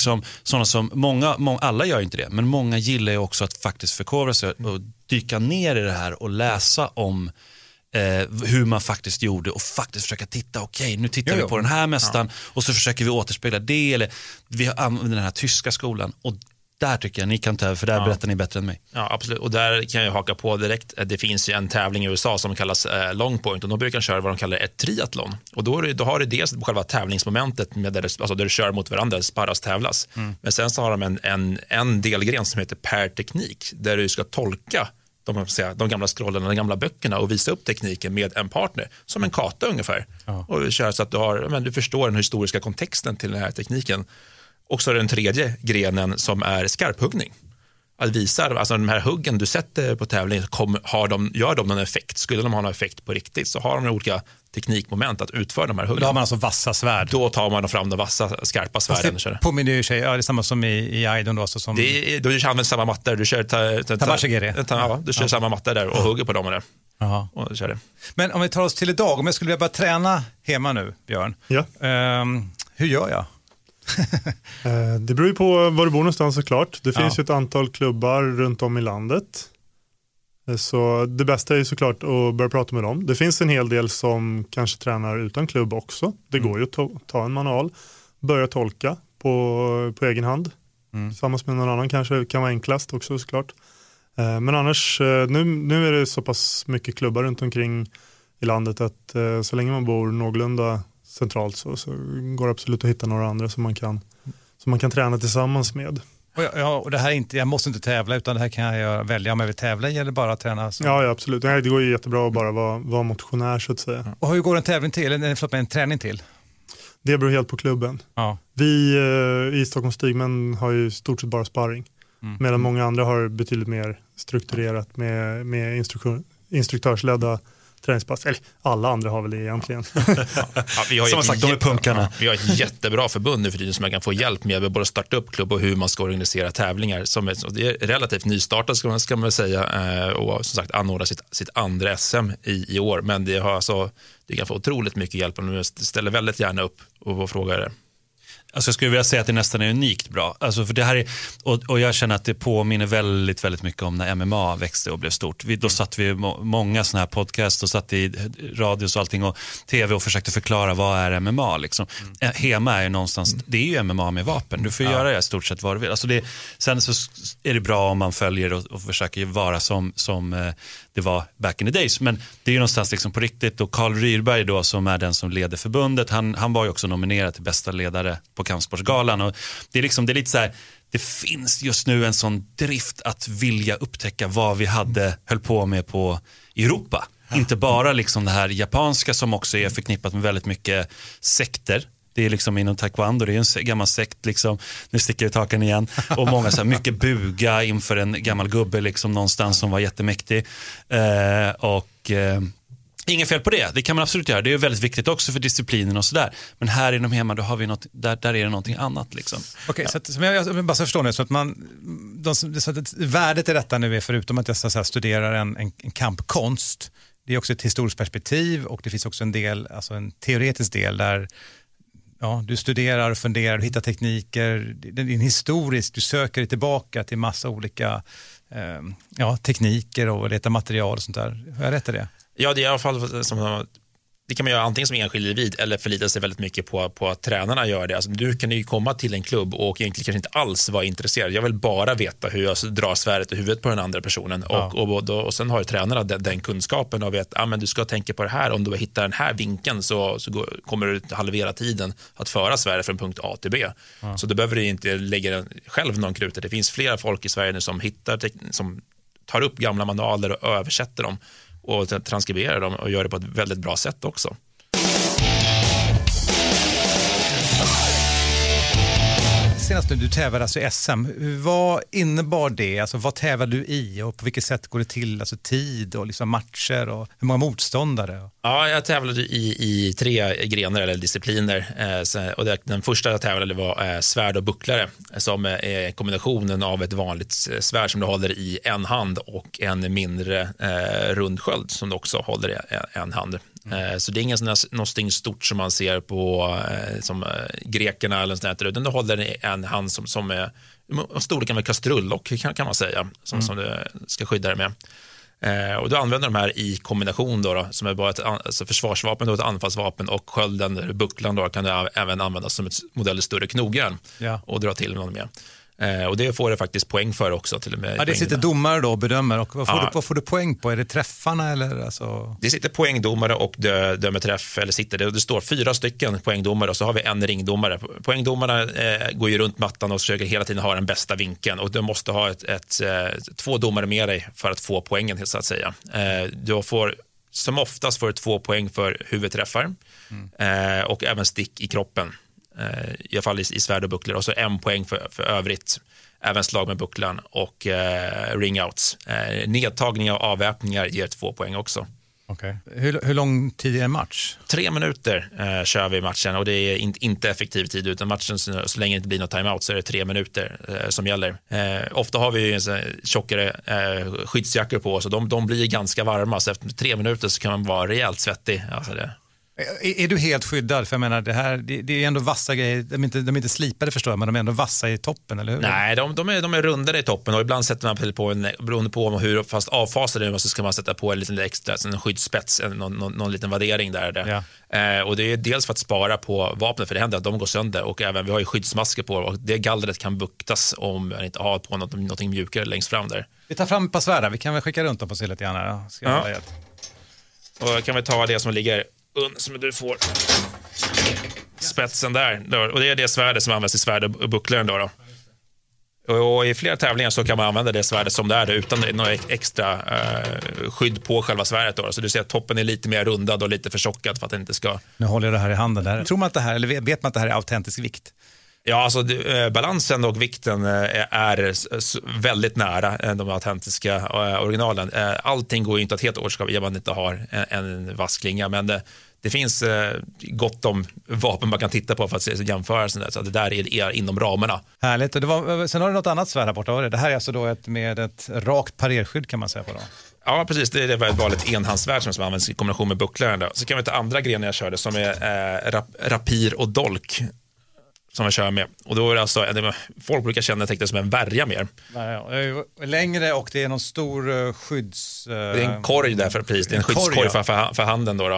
liksom sådana som, många, många, alla gör inte det, men många gillar ju också att faktiskt förkovra sig och dyka ner i det här och läsa om Eh, hur man faktiskt gjorde och faktiskt försöka titta, okej okay, nu tittar jo, jo. vi på den här mästaren ja. och så försöker vi återspegla det, eller vi använder den här tyska skolan, och där tycker jag ni kan ta över, för där ja. berättar ni bättre än mig. Ja, absolut, och där kan jag haka på direkt. Det finns ju en tävling i U S A som kallas eh, long point, och då brukar de köra vad de kallar ett triathlon, och då, är det, då har det dels själva tävlingsmomentet med där, det, alltså där du kör mot varandra, sparras, tävlas, mm. men sen så har de en, en, en delgren som heter per teknik, där du ska tolka De, säga, de gamla scrollerna, de gamla böckerna och visa upp tekniken med en partner, som en kata ungefär. Ja. Och kör så att du, har, men du förstår den historiska kontexten till den här tekniken. Och så är det den tredje grenen som är skarphuggning. Att visa, alltså de här huggen du sätter på tävling, kom, har de, gör de någon effekt? Skulle de ha någon effekt på riktigt, så har de olika teknikmoment att utföra de här huggen. Då har man alltså vassa svärd. Då tar man fram de vassa, skarpa svärden. Det påminner ju sig, ja, det är samma som i, i Aidon då. Så som... det är, du använder samma mattor, du kör, ta, ta, ta, ta, ta, ja, du kör ja. samma mattor där och hugger på dem och där. Aha. Och kör det. Men om vi tar oss till idag, om jag skulle vilja börja träna hemma nu, Björn, ja. um, hur gör jag? Det beror ju på var du bor någonstans såklart. Det finns ja. ju ett antal klubbar runt om i landet. Så det bästa är ju såklart att börja prata med dem. Det finns en hel del som kanske tränar utan klubb också. Det mm. går ju att ta, ta en manual, börja tolka på, på egen hand. Mm. Tillsammans med någon annan kanske kan vara enklast också såklart. Men annars, nu, nu är det så pass mycket klubbar runt omkring i landet att så länge man bor någorlunda centralt så, så går det absolut att hitta några andra som man kan, som man kan träna tillsammans med. Och, jag, ja, och det här är inte, jag måste inte tävla, utan det här kan jag välja om jag vill tävla i eller bara träna. Så. Ja, ja, absolut. Det går ju jättebra att bara vara, vara motionär så att säga. Och hur går en tävling till? Eller förlåt, en träning till? Det beror helt på klubben. Ja. Vi eh, i Stockholms Stigmen har ju stort sett bara sparring. Mm. Medan många andra har betydligt mer strukturerat med, med instruktion, instruktörsledda träningspass. Eller alla andra har väl det egentligen. Ja, vi har som sagt, de är punkarna. Ja, vi har ett jättebra förbund nu för tiden som man kan få hjälp med. Vi både starta upp klubb och hur man ska organisera tävlingar. Som är, det är relativt nystartat ska man, ska man säga. Och som sagt anordna sitt, sitt andra S M i, i år. Men det, har alltså, det kan få otroligt mycket hjälp. Och ställer väldigt gärna upp och frågar det. Alltså jag skulle vilja säga att det nästan är unikt bra. Alltså för det här är, och, och jag känner att det påminner väldigt, väldigt mycket om när M M A växte och blev stort. Vi, då satt vi må, många sådana här podcast och satt i radios och allting och tv och försökte förklara vad är M M A liksom. Mm. Hema är ju någonstans, mm. det är ju M M A med vapen. Du får ja. göra det i stort sett vad du vill. Alltså det, sen så är det bra om man följer och, och försöker vara som, som eh, det var back in the days. Men det är ju någonstans liksom på riktigt. Och Carl Ryrberg då, som är den som leder förbundet, han, han var ju också nominerad till bästa ledare på Kampsportsgalan, och det är liksom, det är lite så här, det finns just nu en sån drift att vilja upptäcka vad vi hade höll på med på Europa. Ja. Inte bara liksom det här japanska som också är förknippat med väldigt mycket sekter. Det är liksom inom taekwondo, det är en gammal sekt liksom, nu sticker jag i taken igen, och många så här, mycket buga inför en gammal gubbe liksom någonstans som var jättemäktig. Eh, och eh, ingen fel på det, det kan man absolut göra. Det är väldigt viktigt också för disciplinen och sådär. Men här inom hemma, då har vi något, där, där är det någonting annat liksom. Okej, okay, ja. så, att, så jag, jag bara så förstår nu, så att man, de, så att värdet i detta nu är, förutom att jag så här, studerar en, en, en kampkonst, det är också ett historiskt perspektiv, och det finns också en del, alltså en teoretisk del där ja, du studerar och funderar och hittar tekniker. Det är en historisk, du söker dig tillbaka till massa olika eh, ja, tekniker och letar material och sånt där. Har jag rätt i det? Ja, det är i alla fall som, det kan man göra antingen som enskild individ eller förlita sig väldigt mycket på, på att tränarna gör det. Alltså, du kan ju komma till en klubb och egentligen kanske inte alls vara intresserad. Jag vill bara veta hur jag drar svärdet i huvudet på den andra personen. Ja. Och, och, och, och sen har ju tränarna den, den kunskapen och vet att ah, du ska tänka på det här. Om du hittar den här vinkeln så, så går, kommer du halvera tiden att föra svärdet från punkt A till B. Ja. Så då behöver du inte lägga själv någon krut. Det finns flera folk i Sverige nu som, hittar, som tar upp gamla manualer och översätter dem och transkriberar dem och gör det på ett väldigt bra sätt också. Senast nu du tävlade alltså i S M, vad innebar det? Alltså vad tävlade du i och på vilket sätt går det till? Alltså tid och liksom matcher och hur många motståndare? Ja, jag tävlade i, i tre grenar eller discipliner. Eh, och det, den första jag tävlade var eh, svärd och bucklare, som är kombinationen av ett vanligt svärd som du håller i en hand och en mindre eh, rundsköld som du också håller i en hand. Mm. Så det är inget någonting stort som man ser på som grekerna eller sånt där, utan det håller en hand som, som är storleken med kastrullock kan, kan man säga, som, mm. som det ska skydda det med. Eh, och du använder de här i kombination då, då som är bara ett alltså försvarsvapen och ett anfallsvapen, och skölden, bucklan då, kan det även användas som ett modell större knogjärn ja. och dra till någon med. Eh, och det får det faktiskt poäng för också. Till och med ja, det sitter domare då och bedömer. Och vad, får ja. du, vad får du poäng på? Är det träffarna? Eller alltså? Det sitter poängdomare och dö, dömer träff. Eller sitter det, det står fyra stycken poängdomare och så har vi en ringdomare. Poängdomarna eh, går ju runt mattan och försöker hela tiden ha den bästa vinkeln. Och du måste ha ett, ett, ett, två domare med dig för att få poängen, så att säga. Eh, du får, som oftast får du två poäng för huvudträffar mm. eh, och även stick i kroppen. I alla fall i, i svärd och bucklor, och så en poäng för, för övrigt, även slag med bucklan och eh, ringouts. Eh, nedtagningar och avväpningar ger två poäng också. Okay. Hur, hur lång tid är en match? Tre minuter eh, kör vi matchen, och det är in, inte effektiv tid, utan matchen så, så länge det inte blir något timeout så är det tre minuter eh, som gäller. Eh, ofta har vi en tjockare eh, skyddsjackor på, så de, de blir ganska varma, så efter tre minuter så kan man vara rejält svettig. Alltså det. Är, är du helt skyddad? För jag menar, det här det, det är ändå vassa grejer. De är, inte, de är inte slipade, förstår jag, men de är ändå vassa i toppen, eller hur? Nej, de, de, är, de är rundare i toppen, och ibland sätter man på en, beroende på hur fast avfasar det är, så ska man sätta på en liten extra, en skyddsspets, en, någon, någon, någon liten värdering där. där. Ja. Eh, och det är dels för att spara på vapnet, för det händer att de går sönder, och även vi har ju skyddsmasker på, och det gallret kan buktas om man inte har på något, någonting mjukare längst fram där. Vi tar fram ett par svärda, vi kan väl skicka runt dem på sig lite grann här. Ska jag ja. Och kan vi ta det som ligger som du får spetsen där, och det är det svärdet som används i svärd och bucklaren då, då. Och i flera tävlingar så kan man använda det svärdet som det är, utan något extra eh, skydd på själva svärdet då. Så du ser att toppen är lite mer rundad och lite förtjockad för att det inte ska... Nu håller jag det här i handen där. Tror man att det här, eller vet man att det här är autentisk vikt? Ja, alltså det, balansen och vikten är väldigt nära de autentiska originalen. Allting går ju inte att helt återskapa om man inte har en, en vass klinga, men det, det finns gott om vapen man kan titta på för att jämföra, så att det där är, är inom ramarna. Härligt. Och det var, sen har du något annat svärd här borta. Det här är alltså då ett, med ett rakt parerskydd, kan man säga på då? Ja, precis. Det är ett vanligt enhandsvärd som används i kombination med bucklaren. Så kan vi ta andra grenar jag körde som är eh, rap, rapir och dolk, som jag kör med. Och då är det alltså, folk brukar känna det som en värja mer. Längre, och det är någon stor skydds... Det är en korg där för pris. Det är en, en skyddskorg för, för, för handen då. då.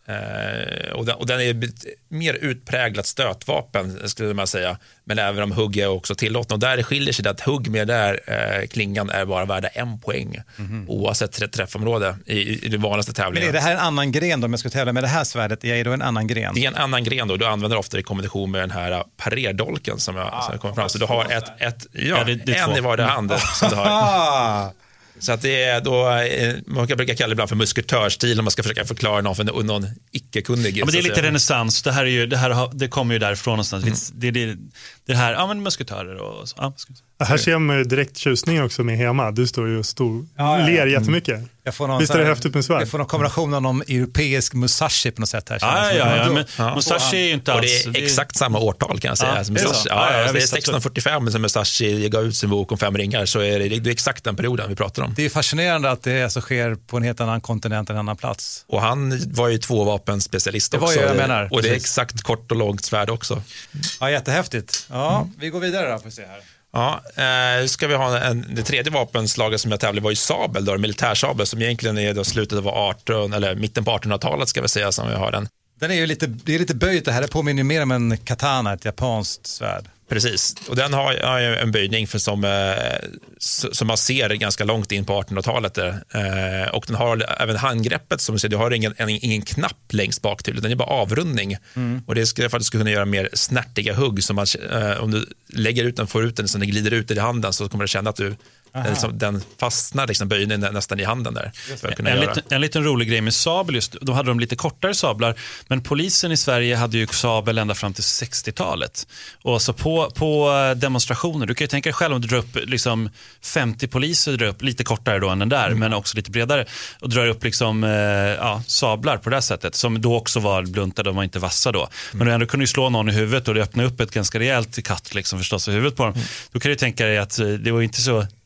Eh, och, den, och den är mer utpräglat stötvapen, skulle man säga. Men även om hugg är också tillåtna. Och där skiljer sig det att hugg med där eh, klingan är bara värda en poäng. Mm-hmm. Oavsett träffområde i, i det vanligaste tävlingen. Men är det här en annan gren då, om jag ska tävla med det här svärdet? Är det då en annan gren? Det är en annan gren då. Du använder ofta i kombination med den här parerdolken som jag, ah, som jag kommer fram. Så du har ett, ett ja, ja, det, det en i varje hand som du har. Så att det är då, man kan brukar kalla det ibland för musketörstil om man ska försöka förklara någon för någon icke-kunnig. Ja, men det är lite renässans. Det här är ju, det här det kommer ju därifrån någonstans. Mm. Det, det, det här, ja men musketörer och så. Ja, här ser man direkt tjusning också med Hema. Du står ju och stor, ja, ja, ja. ler jättemycket. Jag får någon, visst är det häftigt med svärd? Jag får någon kombination av någon europeisk Musashi på något sätt här. Ja, ja, ja, men ja. Musashi är ju inte alls... Och det är exakt samma årtal, kan jag säga. Ja, Musashi, ja, ja, ja, det är sexton fyrtiofem som Musashi gav ut sin bok om fem ringar, så är det, det är exakt den perioden vi pratar om. Det är fascinerande att det alltså sker på en helt annan kontinent, en annan plats. Och han var ju två vapenspecialist också. Det var ju, jag menar. Och det är exakt kort och långt svärd också. Ja, jättehäftigt. Ja, mm. Vi går vidare då, får vi se här. Ja, eh, ska vi ha en, det tredje vapenslaget som jag tävlade var ju sabel då, militärsabel, som egentligen är då slutet av arton eller mitten på artonhundratalet ska vi säga, som vi har den. Den är ju lite, det är lite böjt det här, det påminner mer om en katana, ett japanskt svärd. Precis, och den har en böjning för som, eh, som man ser ganska långt in på artonhundratalet där. Eh, och den har även handgreppet, som du ser, du har ingen, en, ingen knapp längst bak till, den är bara avrundning. Mm. Och det är för att du ska kunna göra mer snärtiga hugg, som man, eh, om du lägger ut den, får ut den så den glider ut i handen, så kommer du känna att du liksom, den fastnar liksom böjningen nästan i handen där. En, en, liten, en liten rolig grej med sabel just, då hade de lite kortare sablar, men polisen i Sverige hade ju sabel ända fram till sextiotalet. Och så på, på demonstrationer, du kan ju tänka dig själv om du drar upp liksom femtio poliser, drar upp lite kortare då än den där, mm. men också lite bredare, och drar upp liksom, eh, ja, sablar på det här sättet, som då också var bluntade och var inte vassa då. Mm. Men du ändå kunde ju slå någon i huvudet och det öppnade upp ett ganska rejält katt liksom förstås i huvudet på dem. Mm. Då kan du tänka dig att det var inte så...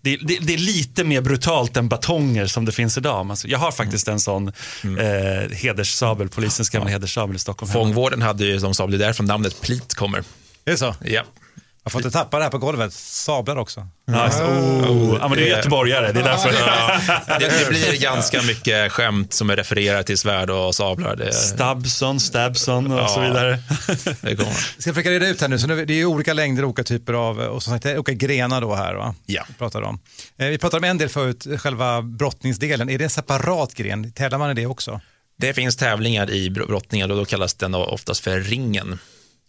det, det, det är lite mer brutalt än batonger som det finns idag. Jag har faktiskt en sån mm. eh, hederssabel, polisens gamla ja. hederssabel i Stockholm. Fångvården hade ju som sabel, det är därifrån namnet Plit kommer. Det är så? Ja. Jag får inte tappa det här på golvet. Sablar också. Ja, oh. Oh. Ja, men det är göteborgare. Det är därför. Ja, det, det blir ganska mycket skämt som är refererat till svärd och sablar. Det... Stabson, Stabson och ja. så vidare. Det kommer. Ska jag försöka reda ut här nu. Så nu, det är ju olika längder, olika typer av, och som sagt, olika grenar då här. Va? Ja. Vi pratar om. Eh, vi pratade om en del förut, själva brottningsdelen. Är det en separat gren? Tävlar man i det också? Det finns tävlingar i brottningar och då kallas den oftast för ringen.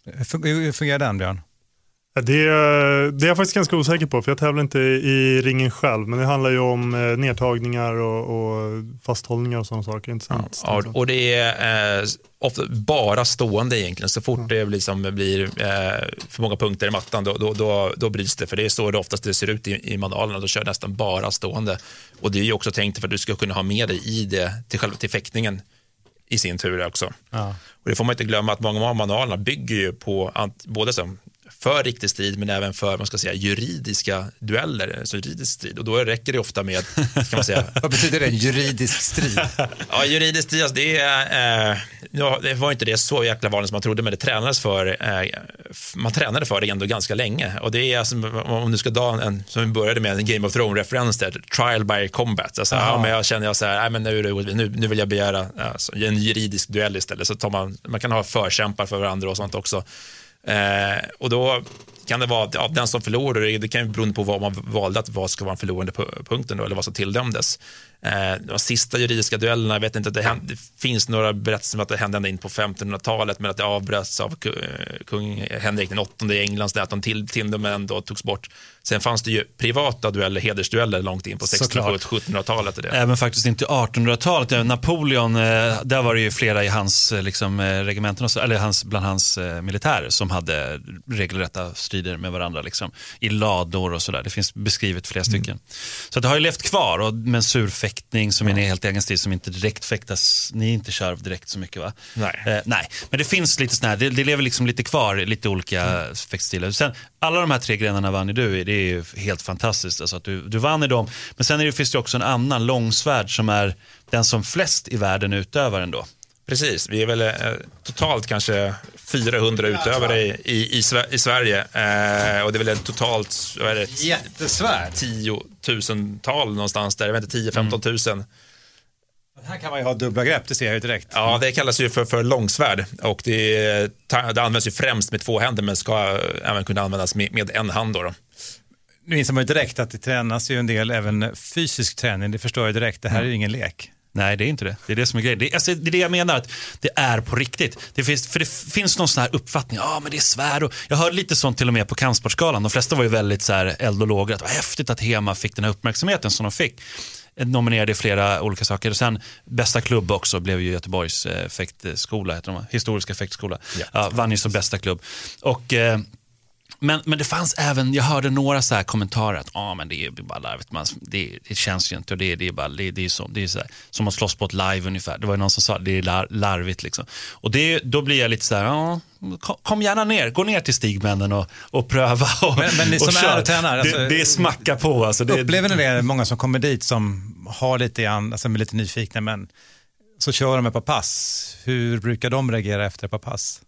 Hur fungerar den, Björn? Det, det är jag faktiskt ganska osäker på, för jag tävlar inte i ringen själv, men det handlar ju om eh, nedtagningar och, och fasthållningar och sådana saker. Inte sant? Ja, och det är eh, ofta bara stående egentligen. Så fort det liksom blir eh, för många punkter i mattan, då, då, då, då bryts det. För det är så det oftast det ser ut i, i manualen, då kör nästan bara stående. Och det är ju också tänkt för att du ska kunna ha med dig i det till själva till fäktningen i sin tur också. Ja. Och det får man inte glömma att många av manualerna bygger ju på både som för riktig strid, men även för man ska säga juridiska dueller, alltså juridisk strid. Och då räcker det ofta med, kan man säga. Vad betyder det, juridisk strid? Ja, juridisk strid, alltså det är, eh, ja, det var inte det så jäkla vanligt som man trodde, men det tränades för, eh, man tränade för det ändå ganska länge. Och det är alltså, om du ska ta en, som vi började med, en Game of Thrones-referens där, trial by combat. Alltså, ja, men jag känner jag så här, nej, men nu, nu, nu vill jag begära alltså, en juridisk duell istället. Så tar man, man kan ha förkämpar för varandra och sånt också. Eh, och då kan det vara ja, den som förlorar, det kan ju bero på vad man valde att vad ska vara en förlorande punkten då, eller vad som tilldömdes. Eh, de sista juridiska duellerna, jag vet inte, det, hände, det finns några berättelser om att det hände ända in på femtonhundratalet, men att det avbröts av kung Henrik den åttonde i England, så att de till, tilldömen då togs bort. Sen fanns det ju privata dueller, hedersdueller långt in på sextonhundra- och sjuttonhundratalet. Det. Även faktiskt inte artonhundratalet. Napoleon, där var det ju flera i hans liksom, regementen, eller hans, bland hans militärer som hade regelrätta strider med varandra liksom, i lador och sådär. Det finns beskrivet flera stycken. Mm. Så det har ju levt kvar, och mensurfäktning som ja. är en helt egen stil som inte direkt fäktas, ni inte kör direkt så mycket va? Nej. Eh, nej, men det finns lite sådär, det, det lever liksom lite kvar, lite olika mm. fäktstilar. Sen, alla de här tre grenarna vann du i, det är ju helt fantastiskt alltså att du, du vann i dem. Men sen är det, finns det också en annan långsvärd som är den som flest i världen utövar ändå. Precis, vi är väl eh, totalt kanske fyrahundra utövare i, i, i, i Sverige eh, och det är väl totalt vad är det, jättesvärd tiotusental någonstans där, jag vet inte, tio till femton tusen. Mm. Här kan man ju ha dubbla grepp, det ser jag ju direkt. Ja, det kallas ju för, för långsvärd, och det, det används ju främst med två händer, men ska även kunna användas med, med en hand då. då. Nu inser man ju direkt att det tränas ju en del även fysisk träning, det förstår jag direkt, det här mm. är ju ingen lek. Nej, det är inte det. Det är det som är grejen. Det är, alltså, det är det jag menar, att det är på riktigt. Det finns, för det finns någon sån här uppfattning, ja ah, men det är svär. Och jag hörde lite sånt till och med på kampsportskalan. De flesta var ju väldigt så här eld och lågor. Att det var häftigt att Hema fick den här uppmärksamheten som de fick. Nominerade i flera olika saker. Och sen bästa klubb också blev ju Göteborgs eh, fäktskola, heter de, historiska fäktskola. Ja. Ja, vann ju som bästa klubb. Och... Eh, Men, men det fanns även, jag hörde några så här kommentarer att ah, men det är bara larvigt, man, det, det känns ju inte, och det, det är bara det, det är så, det är så här, som att slåss på ett live ungefär. Det var ju någon som sa det är lar, larvigt liksom. Och det, då blir jag lite så här, ja, kom, kom gärna ner, gå ner till stigmännen och, och pröva och, men, men ni som och är tränare, alltså, det, det är smacka på alltså, det, upplever ni det, många som kommer dit som har lite grann, alltså med lite nyfikna, men så kör de ett par pass, hur brukar de reagera efter ett par pass?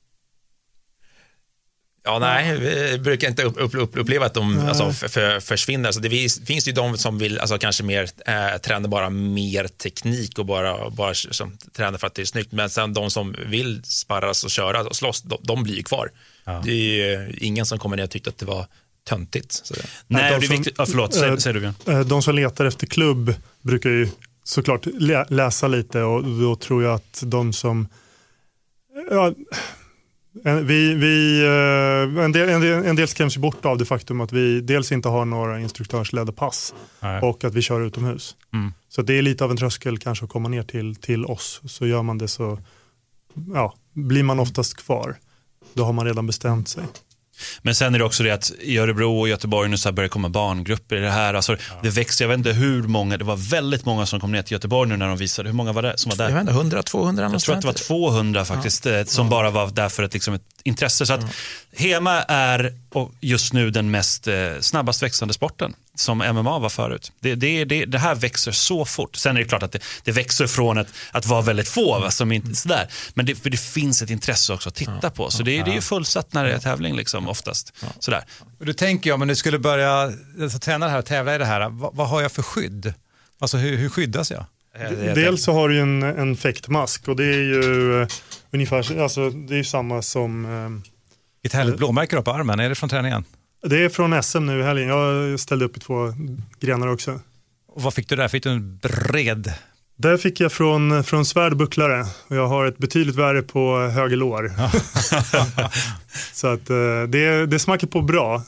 Ja, nej, vi brukar inte upp, upp, upp, uppleva att de alltså, för, för, försvinner. Alltså, det finns, finns ju de som vill alltså, kanske mer äh, träna bara mer teknik och bara, bara som, träna för att det är snyggt. Men sen de som vill sparras och köra och slåss, de, de blir ju kvar. Ja. Det är ju ingen som kommer ner och tyckte att det var töntigt. Så. Nej, de det är viktigt. Ja, förlåt, säger, säger du Björn. De som letar efter klubb brukar ju såklart lä- läsa lite, och då tror jag att de som... Ja, Vi, vi, en, del, en, del, en del skräms ju bort av det faktum att vi dels inte har några instruktörsledda pass. Nej. Och att vi kör utomhus. Mm. Så det är lite av en tröskel kanske att komma ner till, till oss. Så gör man det så ja, blir man oftast kvar. Då har man redan bestämt sig. Men sen är det också det att i Örebro och Göteborg nu så börjar det komma barngrupper i det här. Alltså, ja. Det växer, jag vet inte hur många, det var väldigt många som kom ner till Göteborg nu när de visade. Hur många var det som var där? Jag vet inte, hundra, tvåhundra. Jag tror att det var tvåhundra faktiskt, ja. Som bara var där för ett, liksom, ett intresse. Så att ja. Hema är just nu den mest eh, snabbast växande sporten. som M M A var förut. Det, det, det, det här växer så fort. Sen är det klart att det, det växer från ett, att vara väldigt få, va, som inte sådär. Men det, för det finns ett intresse också att titta på. Så det, det är ju fullsatt när det är tävling liksom, oftast. Sådär. Och då tänker jag, om du skulle börja alltså, träna det här och tävla i det här, vad, vad har jag för skydd? Alltså hur, hur skyddas jag? Dels så har du ju en, en fäktmask och det är ju uh, ungefär, alltså det är ju samma som... Uh, Ett härligt blåmärke då på armen, är det från träningen? Det är från S M nu i helgen. Jag ställde upp i två grenar också. Och vad fick du där? Fick du en bred? Där fick jag från, från svärd bucklare. Och jag har ett betydligt värre på höger lår. Så att uh, det, det smakar på bra.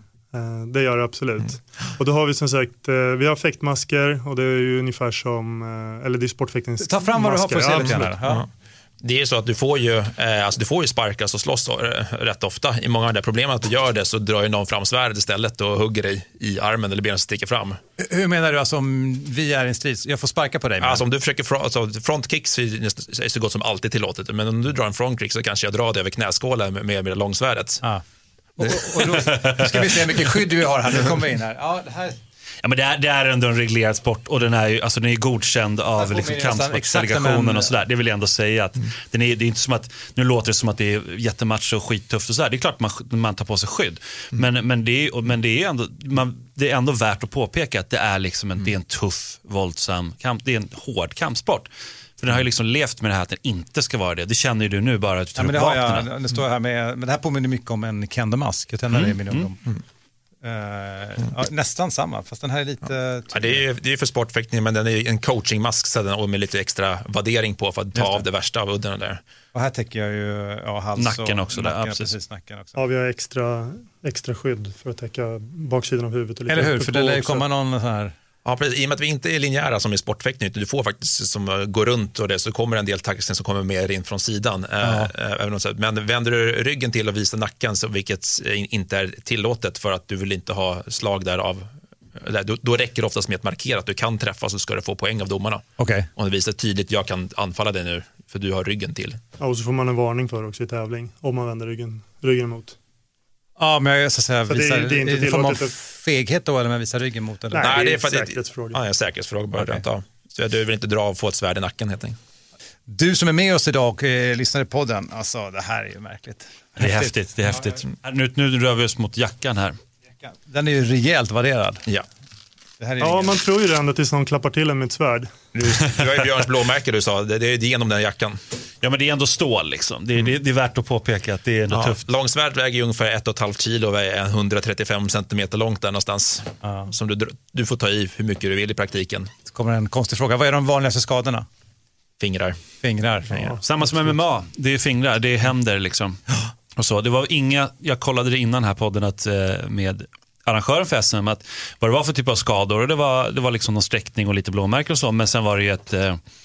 Uh, det gör det absolut. Mm. Och då har vi som sagt, uh, vi har fäktmasker och det är ju ungefär som, uh, eller det är sportfäktningsmasker. Ta fram vad du har på sig lite ja, ja. Det är så att du får ju, eh, alltså du får ju sparkas och slåss eh, rätt ofta. I många av de problemen att du gör det så drar ju någon fram svärd istället och hugger dig i armen eller benet sticker fram. Hur menar du alltså om vi är i en strid? Jag får sparka på dig? Men... Alltså om du försöker, fr- alltså, frontkicks är så gott som alltid tillåtet. Men om du drar en frontkick så kanske jag drar det över knäskålen med, med, med långsvärdet. Ja. Och, och, och då ska vi se hur mycket skydd vi har här. Nu kommer vi in här. Ja, det här... Ja, men det är, det är ändå en reglerad sport och den är ju alltså den är godkänd av liksom, kampsportsdelegationen och sådär. Det vill jag ändå säga att mm. den är, det är inte som att, nu låter det som att det är jättematch och skittufft och sådär. Det är klart man, man tar på sig skydd. Mm. Men, men, det är, men det är ändå man, det är ändå värt att påpeka att det är liksom en, mm. det är en tuff, våldsam kamp. Det är en hård kampsport. För den har ju liksom levt med det här att den inte ska vara det. Det känner ju du nu bara att du tar ja, men det, upp har jag, det står här med, men det här påminner mycket om en kendo-mask. Jag tänder mm. det i min ungdom. Mm. Uh, ja, nästan samma, fast den här är lite... Ja, det är ju för sportfäktning, men den är en coachingmask så den, och med lite extra vaddering på för att ta av det värsta av udden där. Och här täcker jag ju ja, hals nacken och också. Nacken, där, ja, precis, nacken också. Ja, vi har extra, extra skydd för att täcka baksidan av huvudet. Och lite eller hur, för det lär ju komma någon sån här... Ja, precis. I och med att vi inte är linjära som i sportfäktning, du får faktiskt som går runt och det, så kommer en del tackling som kommer mer in från sidan. Ja. Äh, men vänder du ryggen till och visar nacken, så, vilket inte är tillåtet för att du vill inte ha slag där av, då, då räcker det oftast med att markera att du kan träffa, så ska du få poäng av domarna. Okay. Om det visar tydligt, jag kan anfalla dig nu för du har ryggen till. Ja, och så får man en varning för också i tävling om man vänder ryggen, ryggen emot. Ja, men jag ska säga, så visar, det, det är inte i form av feghet då, eller man visar ryggen mot? Eller? Nej, Nej, det är en säkerhetsfråga. Ja, en säkerhetsfråga bara okay. Ja. Så du vill inte dra och få ett svärd i nacken helt enkelt. Du som är med oss idag och eh, lyssnar i podden, alltså det här är ju märkligt. Det är häftigt, det är häftigt. Ja, nu, nu rör vi oss mot jackan här. Den är ju rejält värderad. Ja. Det här är ja, ingen... man tror ju det ändå tills någon klappar till en med ett svärd. Du, du har ju Björns blåmärke, du sa, det, det är genom den jackan. Ja, men det är ändå stål liksom. Det, mm. det, det är värt att påpeka att det är ändå ja. tufft. Långsvärd väger ju ungefär ett och ett halvt kilo och är hundratrettiofem centimeter långt där någonstans. Ja. Som du, du får ta i hur mycket du vill i praktiken. Så kommer en konstig fråga. Vad är de vanligaste skadorna? Fingrar. Fingrar. Fingrar. Ja. Samma som M M A. Det är fingrar, det är händer liksom. Och så. Det var inga, jag kollade det innan här podden att, med arrangören för S M att vad det var för typ av skador, och det var, det var liksom någon sträckning och lite blåmärken och så, men sen var det ju ett,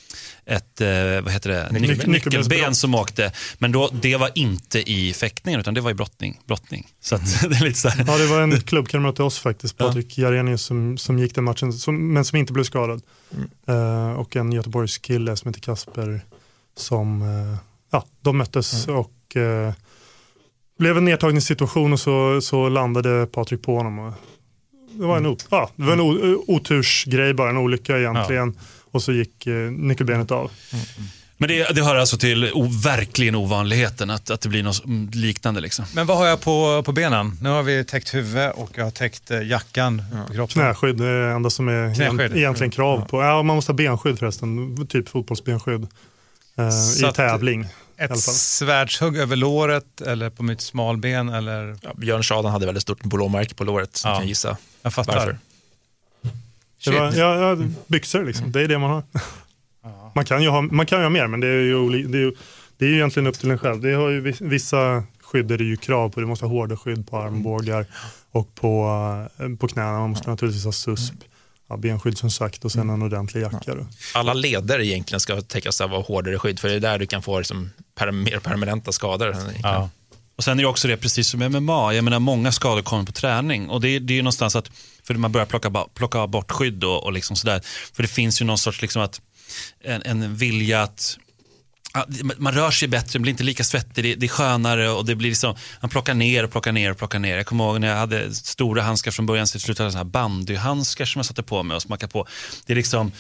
ett vad heter det, Nyc- nyckelben som åkte, men då, det var inte i fäktningen utan det var i brottning, brottning. Så att, det är lite så här. Ja, det var en klubbkamrat till oss faktiskt, Patrik ja. Jarenius som, som gick den matchen, som, men som inte blev skadad. Mm. Uh, och en Göteborgs kille som heter Kasper som, uh, ja, de möttes mm. och uh, blev en nedtagningssituation och så, så landade Patrik på honom. Och det var en, o- ja, det var en o- otursgrej, bara en olycka egentligen. Ja. Och så gick eh, nyckelbenet av. Mm. Men det, det hör alltså till o- verkligen ovanligheten att, att det blir något liknande liksom. Men vad har jag på, på benen? Nu har vi täckt huvud och jag har täckt eh, jackan ja. på kroppen. Knäskydd, det är det enda som är Knäskydd. egentligen krav på. Ja, man måste ha benskydd förresten, typ fotbollsbenskydd eh, i tävling. Ett svärdshugg över låret eller på mitt smalben eller... Ja, Björn Schaden hade väldigt stort blåmärke på låret, så ja. jag kan gissa. Jag fattar. Varför. Det var, ja, ja, byxor liksom, det är det man har. Ja. Man kan ju ha, man kan ju ha mer, men det är ju, det är ju, det är ju egentligen upp till en själv. Det har ju vissa skydd är det ju krav på, du måste ha hårda skydd på armbågar och på, på knäna, man måste naturligtvis ha susp. Ja, benskydd som sagt och sen en ordentlig jacka. Då. Alla leder egentligen ska täckas av hårdare skydd, för det är där du kan få liksom per, mer permanenta skador. Ja. Och sen är det också det, precis som M M A, jag menar många skador kommer på träning och det, det är ju någonstans att, för man börjar plocka, plocka bort skydd och, och liksom sådär, för det finns ju någon sorts liksom att en, en vilja att Ja, man rör sig bättre, blir inte lika svettig, det, det är skönare och det blir liksom, man plockar ner och plockar ner och plockar ner. Jag kommer ihåg när jag hade stora handskar från början, så slutade jag såna här bandyhandskar som jag satte på mig och smackade på. Det är liksom,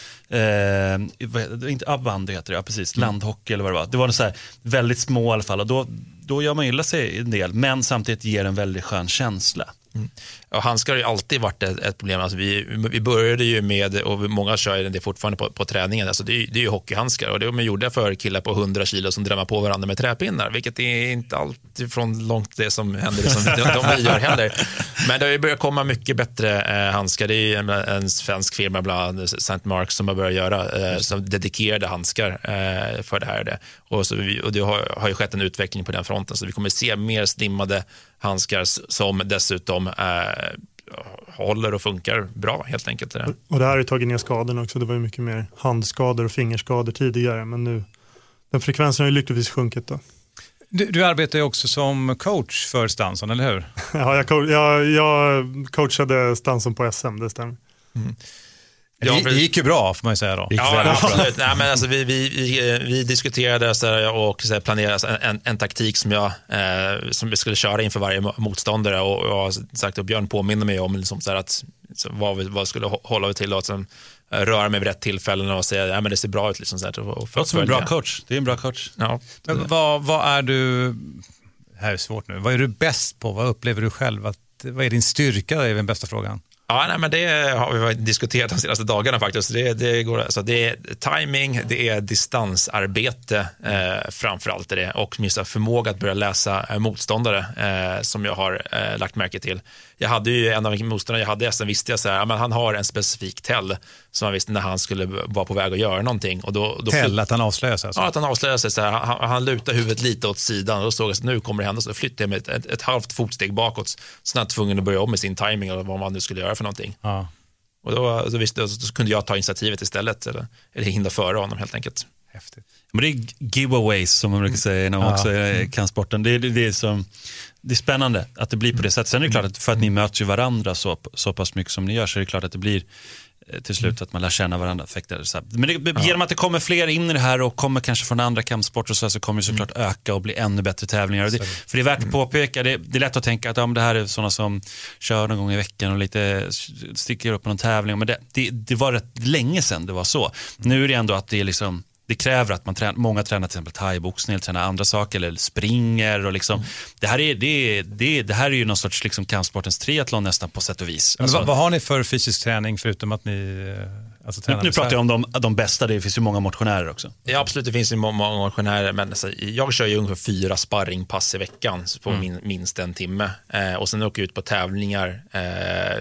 eh, inte ah, bandy heter det, ja precis, mm. landhockey eller vad det var. Det var så här väldigt små i alla fall och då, då gör man illa sig en del, men samtidigt ger en väldigt skön känsla. Mm. Ja, handskar har ju alltid varit ett, ett problem. Alltså vi, vi började ju med, och många kör det fortfarande på, på träningen, alltså det, är, det är ju hockeyhandskar och det man gjorde för killar på hundra kilo som drämmer på varandra med träpinnar, vilket är inte alltid från långt det som händer det som de, de vi gör heller. Men det har ju börjat komma mycket bättre eh, handskar. Det är en, en svensk firma bland Saint Marks som har börjat göra eh, som dedikerade handskar eh, för det här. Det. Och, så vi, och det har, har ju skett en utveckling på den fronten, så vi kommer se mer slimmade handskar som dessutom eh, håller och funkar bra helt enkelt. Och det här har ju tagit ner skadorna också. Det var ju mycket mer handskador och fingerskador tidigare, men nu den frekvensen har ju lyckligtvis sjunkit då. Du, du arbetar ju också som coach för Stanson, eller hur? Ja, jag, co- jag, jag coachade Stanson på S M, det stämmer. Mm. Det, det gick ju bra, får man ju säga då. Ja, absolut. Nej, men alltså, vi, vi, vi, vi diskuterade så här, och så här, planerade en, en, en taktik som jag eh, som vi skulle köra inför varje motståndare, och jag har sagt att Björn påminner mig om liksom, så här, att, så, vad vi vad skulle hålla vi till och att sen, röra mig vid rätt tillfällen och säga ja, men det ser bra ut. Liksom, så här, och, och det är en bra coach. Det är en bra coach. Ja. Men vad, vad är du, det här är svårt nu, vad är du bäst på? Vad upplever du själv? Att, vad är din styrka? Det är den bästa frågan. Ja, nej, men det har vi diskuterat de senaste dagarna faktiskt. Det, det, går, alltså det är timing, det är distansarbete eh, framförallt är det, och minst förmåga att börja läsa eh, motståndare eh, som jag har eh, lagt märke till. Jag hade ju en av motståndarna jag hade i S M, visste jag så här, ja, men han har en specifik tell som jag visste när han skulle vara på väg att göra någonting. Och då, då tell, att han avslöjar sig? Alltså. Ja, att han avslöjar sig. Så här, han, han lutar huvudet lite åt sidan och då såg jag att nu kommer det hända, så då flyttade jag mig ett, ett, ett halvt fotsteg bakåt, snabbt tvungen att börja om med sin timing och vad man nu skulle göra för någonting. Ja. Och då, då, visste, så kunde jag ta initiativet istället eller, eller hinna före honom helt enkelt. Häftigt. Men det är giveaways som man brukar säga när man ja. också kan sporten. Det är, det, är som, det är spännande att det blir på det sättet. Sen är det klart att för att ni möter ju varandra så, så pass mycket som ni gör, så är det klart att det blir till slut att man lär känna varandra. Men det, ja. genom att det kommer fler in i det här och kommer kanske från andra kampsporter och så, så kommer det såklart mm. öka och bli ännu bättre tävlingar. Det, för det är värt att påpeka, det, det är lätt att tänka att ja, det här är sådana som kör någon gång i veckan och lite sticker upp på någon tävling. Men det, det, det var rätt länge sedan det var så. Nu är det ändå att det är liksom, det kräver att man tränar, många tränar till exempel thaiboxning eller tränar andra saker eller springer och liksom, mm. det, här är, det, det, det här är ju någon sorts liksom kampsportens triathlon nästan på sätt och vis. Men alltså, vad, vad har ni för fysisk träning förutom att ni alltså, tränar? Nu, nu pratar jag om de, de bästa, det finns ju många motionärer också. Ja, absolut, det finns ju många motionärer, men alltså, jag kör ju ungefär fyra sparringpass i veckan på mm. min, minst en timme eh, och sen åker jag ut på tävlingar eh,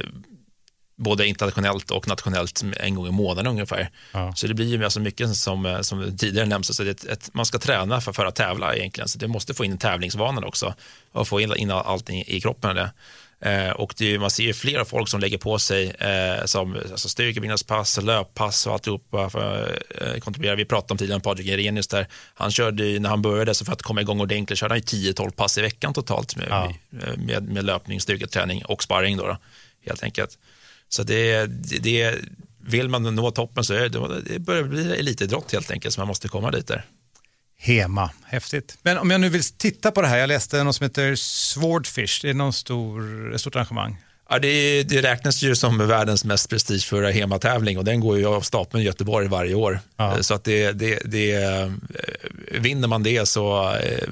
både internationellt och nationellt en gång i månaden ungefär. Ja. Så det blir ju alltså mycket som, som tidigare nämns. Så det är ett, ett, man ska träna för, för att tävla egentligen. Så det måste få in en tävlingsvanan också och få in, in allting i kroppen. Det. Eh, och det, man ser ju flera folk som lägger på sig eh, som alltså styrkebyggnadspass, löppass och alltihopa för eh, kontrollera. Vi pratade om tidigare Patrik Arrhenius där. Han körde ju, när han började så för att komma igång ordentligt, körde han ju tio tolv pass i veckan totalt med, ja. med, med, med löpning, styrketräning och sparring då, då helt enkelt. Så det, det, det, vill man nå toppen så är det, det börjar bli elitidrott helt enkelt, så man måste komma dit där. Hema, häftigt. Men om jag nu vill titta på det här, jag läste något som heter Swordfish, det är någon stor, ett stort arrangemang. Ja, det, det räknas ju som världens mest prestigefulla hematävling och den går ju av stapeln i Göteborg varje år. Ja. Så att det, det, det, vinner man det så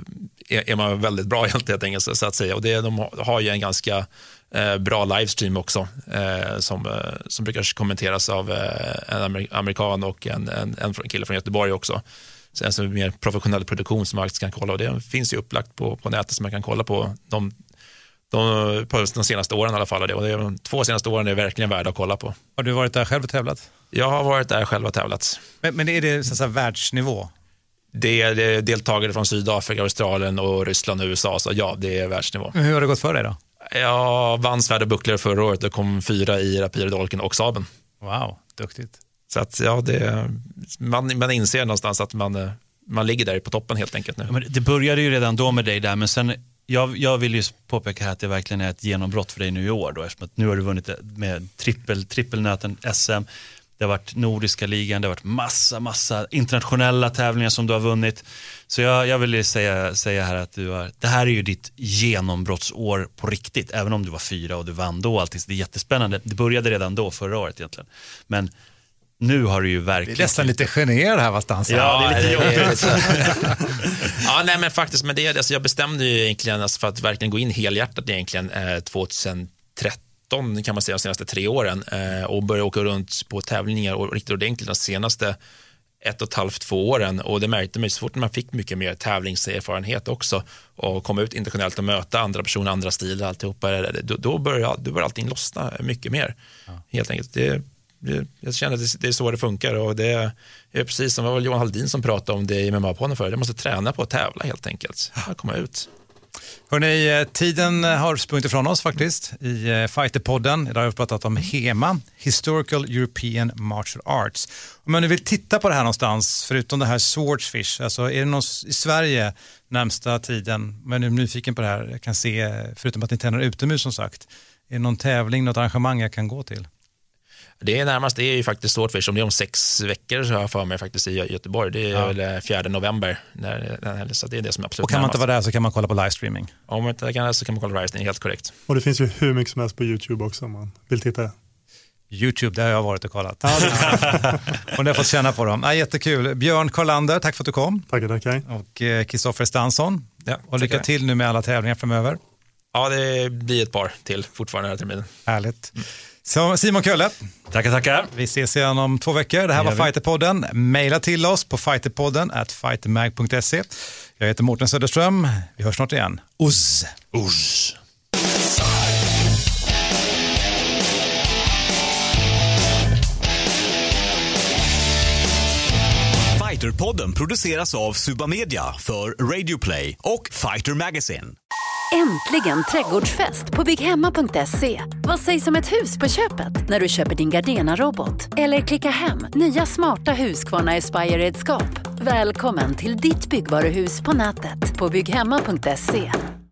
är, är man väldigt bra helt enkelt så att säga. Och det, de har ju en ganska Eh, bra livestream också eh, som, eh, som brukar kommenteras av eh, en amer- amerikan och en, en, en kille från Göteborg också. Så en som är mer professionell produktion som man kan kolla, och det finns ju upplagt på, på nätet som man kan kolla på de, de, på de senaste åren i alla fall. Och det, och det är, de två senaste åren är verkligen värda att kolla på. Har du varit där själv och tävlat? Jag har varit där själv och tävlat. Men, men är det så att säga världsnivå? Det är, det är deltagare från Sydafrika, Australien och Ryssland och U S A, så ja, det är världsnivå. Men hur har det gått för dig då? Jag vann svärd och bucklor förra året och kom fyra i rapirdolken och saben. Wow, duktigt. Så att ja, det, man, man inser någonstans att man, man ligger där på toppen helt enkelt nu. Ja, men det började ju redan då med dig där, men sen jag, jag vill ju påpeka här att det verkligen är ett genombrott för dig nu i år då, eftersom att nu har du vunnit med trippel, trippelnöten S M. Det har varit Nordiska ligan, det har varit massa, massa internationella tävlingar som du har vunnit. Så jag, jag vill säga, säga här att du har, det här är ju ditt genombrottsår på riktigt. Även om du var fyra och du vann då alltid. Det är jättespännande. Det började redan då förra året egentligen. Men nu har du ju verkligen... Det är nästan lite generad här någonstans. Ja, det är lite jobbigt. Ja, nej men faktiskt med det, alltså jag bestämde ju egentligen alltså för att verkligen gå in helhjärtat egentligen eh, tjugohundratretton kan man säga de senaste tre åren eh, och börja åka runt på tävlingar och riktigt ordentligt de senaste ett och ett halvt, två åren och det märkte mig så fort när man fick mycket mer tävlingserfarenhet också och komma ut internationellt och möta andra personer, andra stilar alltihopa, då, då börjar då börjar allting lossna mycket mer ja. Helt enkelt. Det Jag känner att det är så det funkar och det är precis som var Johan Haldin som pratade om det i M M A-podden förr. Jag måste träna på att tävla helt enkelt. Jag komma ut. Hörrni, tiden har sprungit ifrån oss faktiskt i Fighterpodden. Idag har vi pratat om HEMA, Historical European Martial Arts. Om man nu vill titta på det här någonstans, förutom det här Swordsfish, alltså är det någon i Sverige närmsta tiden, men är nyfiken på det här, jag kan se, förutom att ni tränar utomhus som sagt, är det någon tävling, något arrangemang jag kan gå till? Det är närmast, det är ju faktiskt Swordfish, om det är om sex veckor så har jag för mig faktiskt i Göteborg. Det är ja. väl fjärde november, när, så det är det som är absolut. Och kan man närmast. inte vara där så kan man kolla på livestreaming? Om man inte kan så kan man kolla på livestreaming, helt korrekt. Och det finns ju hur mycket som helst på YouTube också om man vill titta. YouTube, där har jag varit och kollat. Ja, och ni har fått känna på dem. Ja, jättekul. Björn Karlander, tack för att du kom. Tackar, tackar. Och Kristoffer Stansson. Ja, och lycka till nu med alla tävlingar framöver. Ja, det blir ett par till fortfarande den här terminen. Härligt. Mm. Så Simon Kölle. Tackar, tackar. Vi ses igen om två veckor. Det här var Fighterpodden. Maila till oss på fighterpodden at fightermag punkt se. Jag heter Mårten Söderström. Vi hörs snart igen. Uzz. Uzz. Fighterpodden produceras av Suba Media för Radio Play och Fighter Magazine. Äntligen trädgårdsfest på bygghemma punkt se. Vad sägs om ett hus på köpet när du köper din Gardena-robot? Eller klicka hem nya smarta Husqvarna Aspire-redskap. Välkommen till ditt byggvaruhus på nätet på bygghemma punkt se.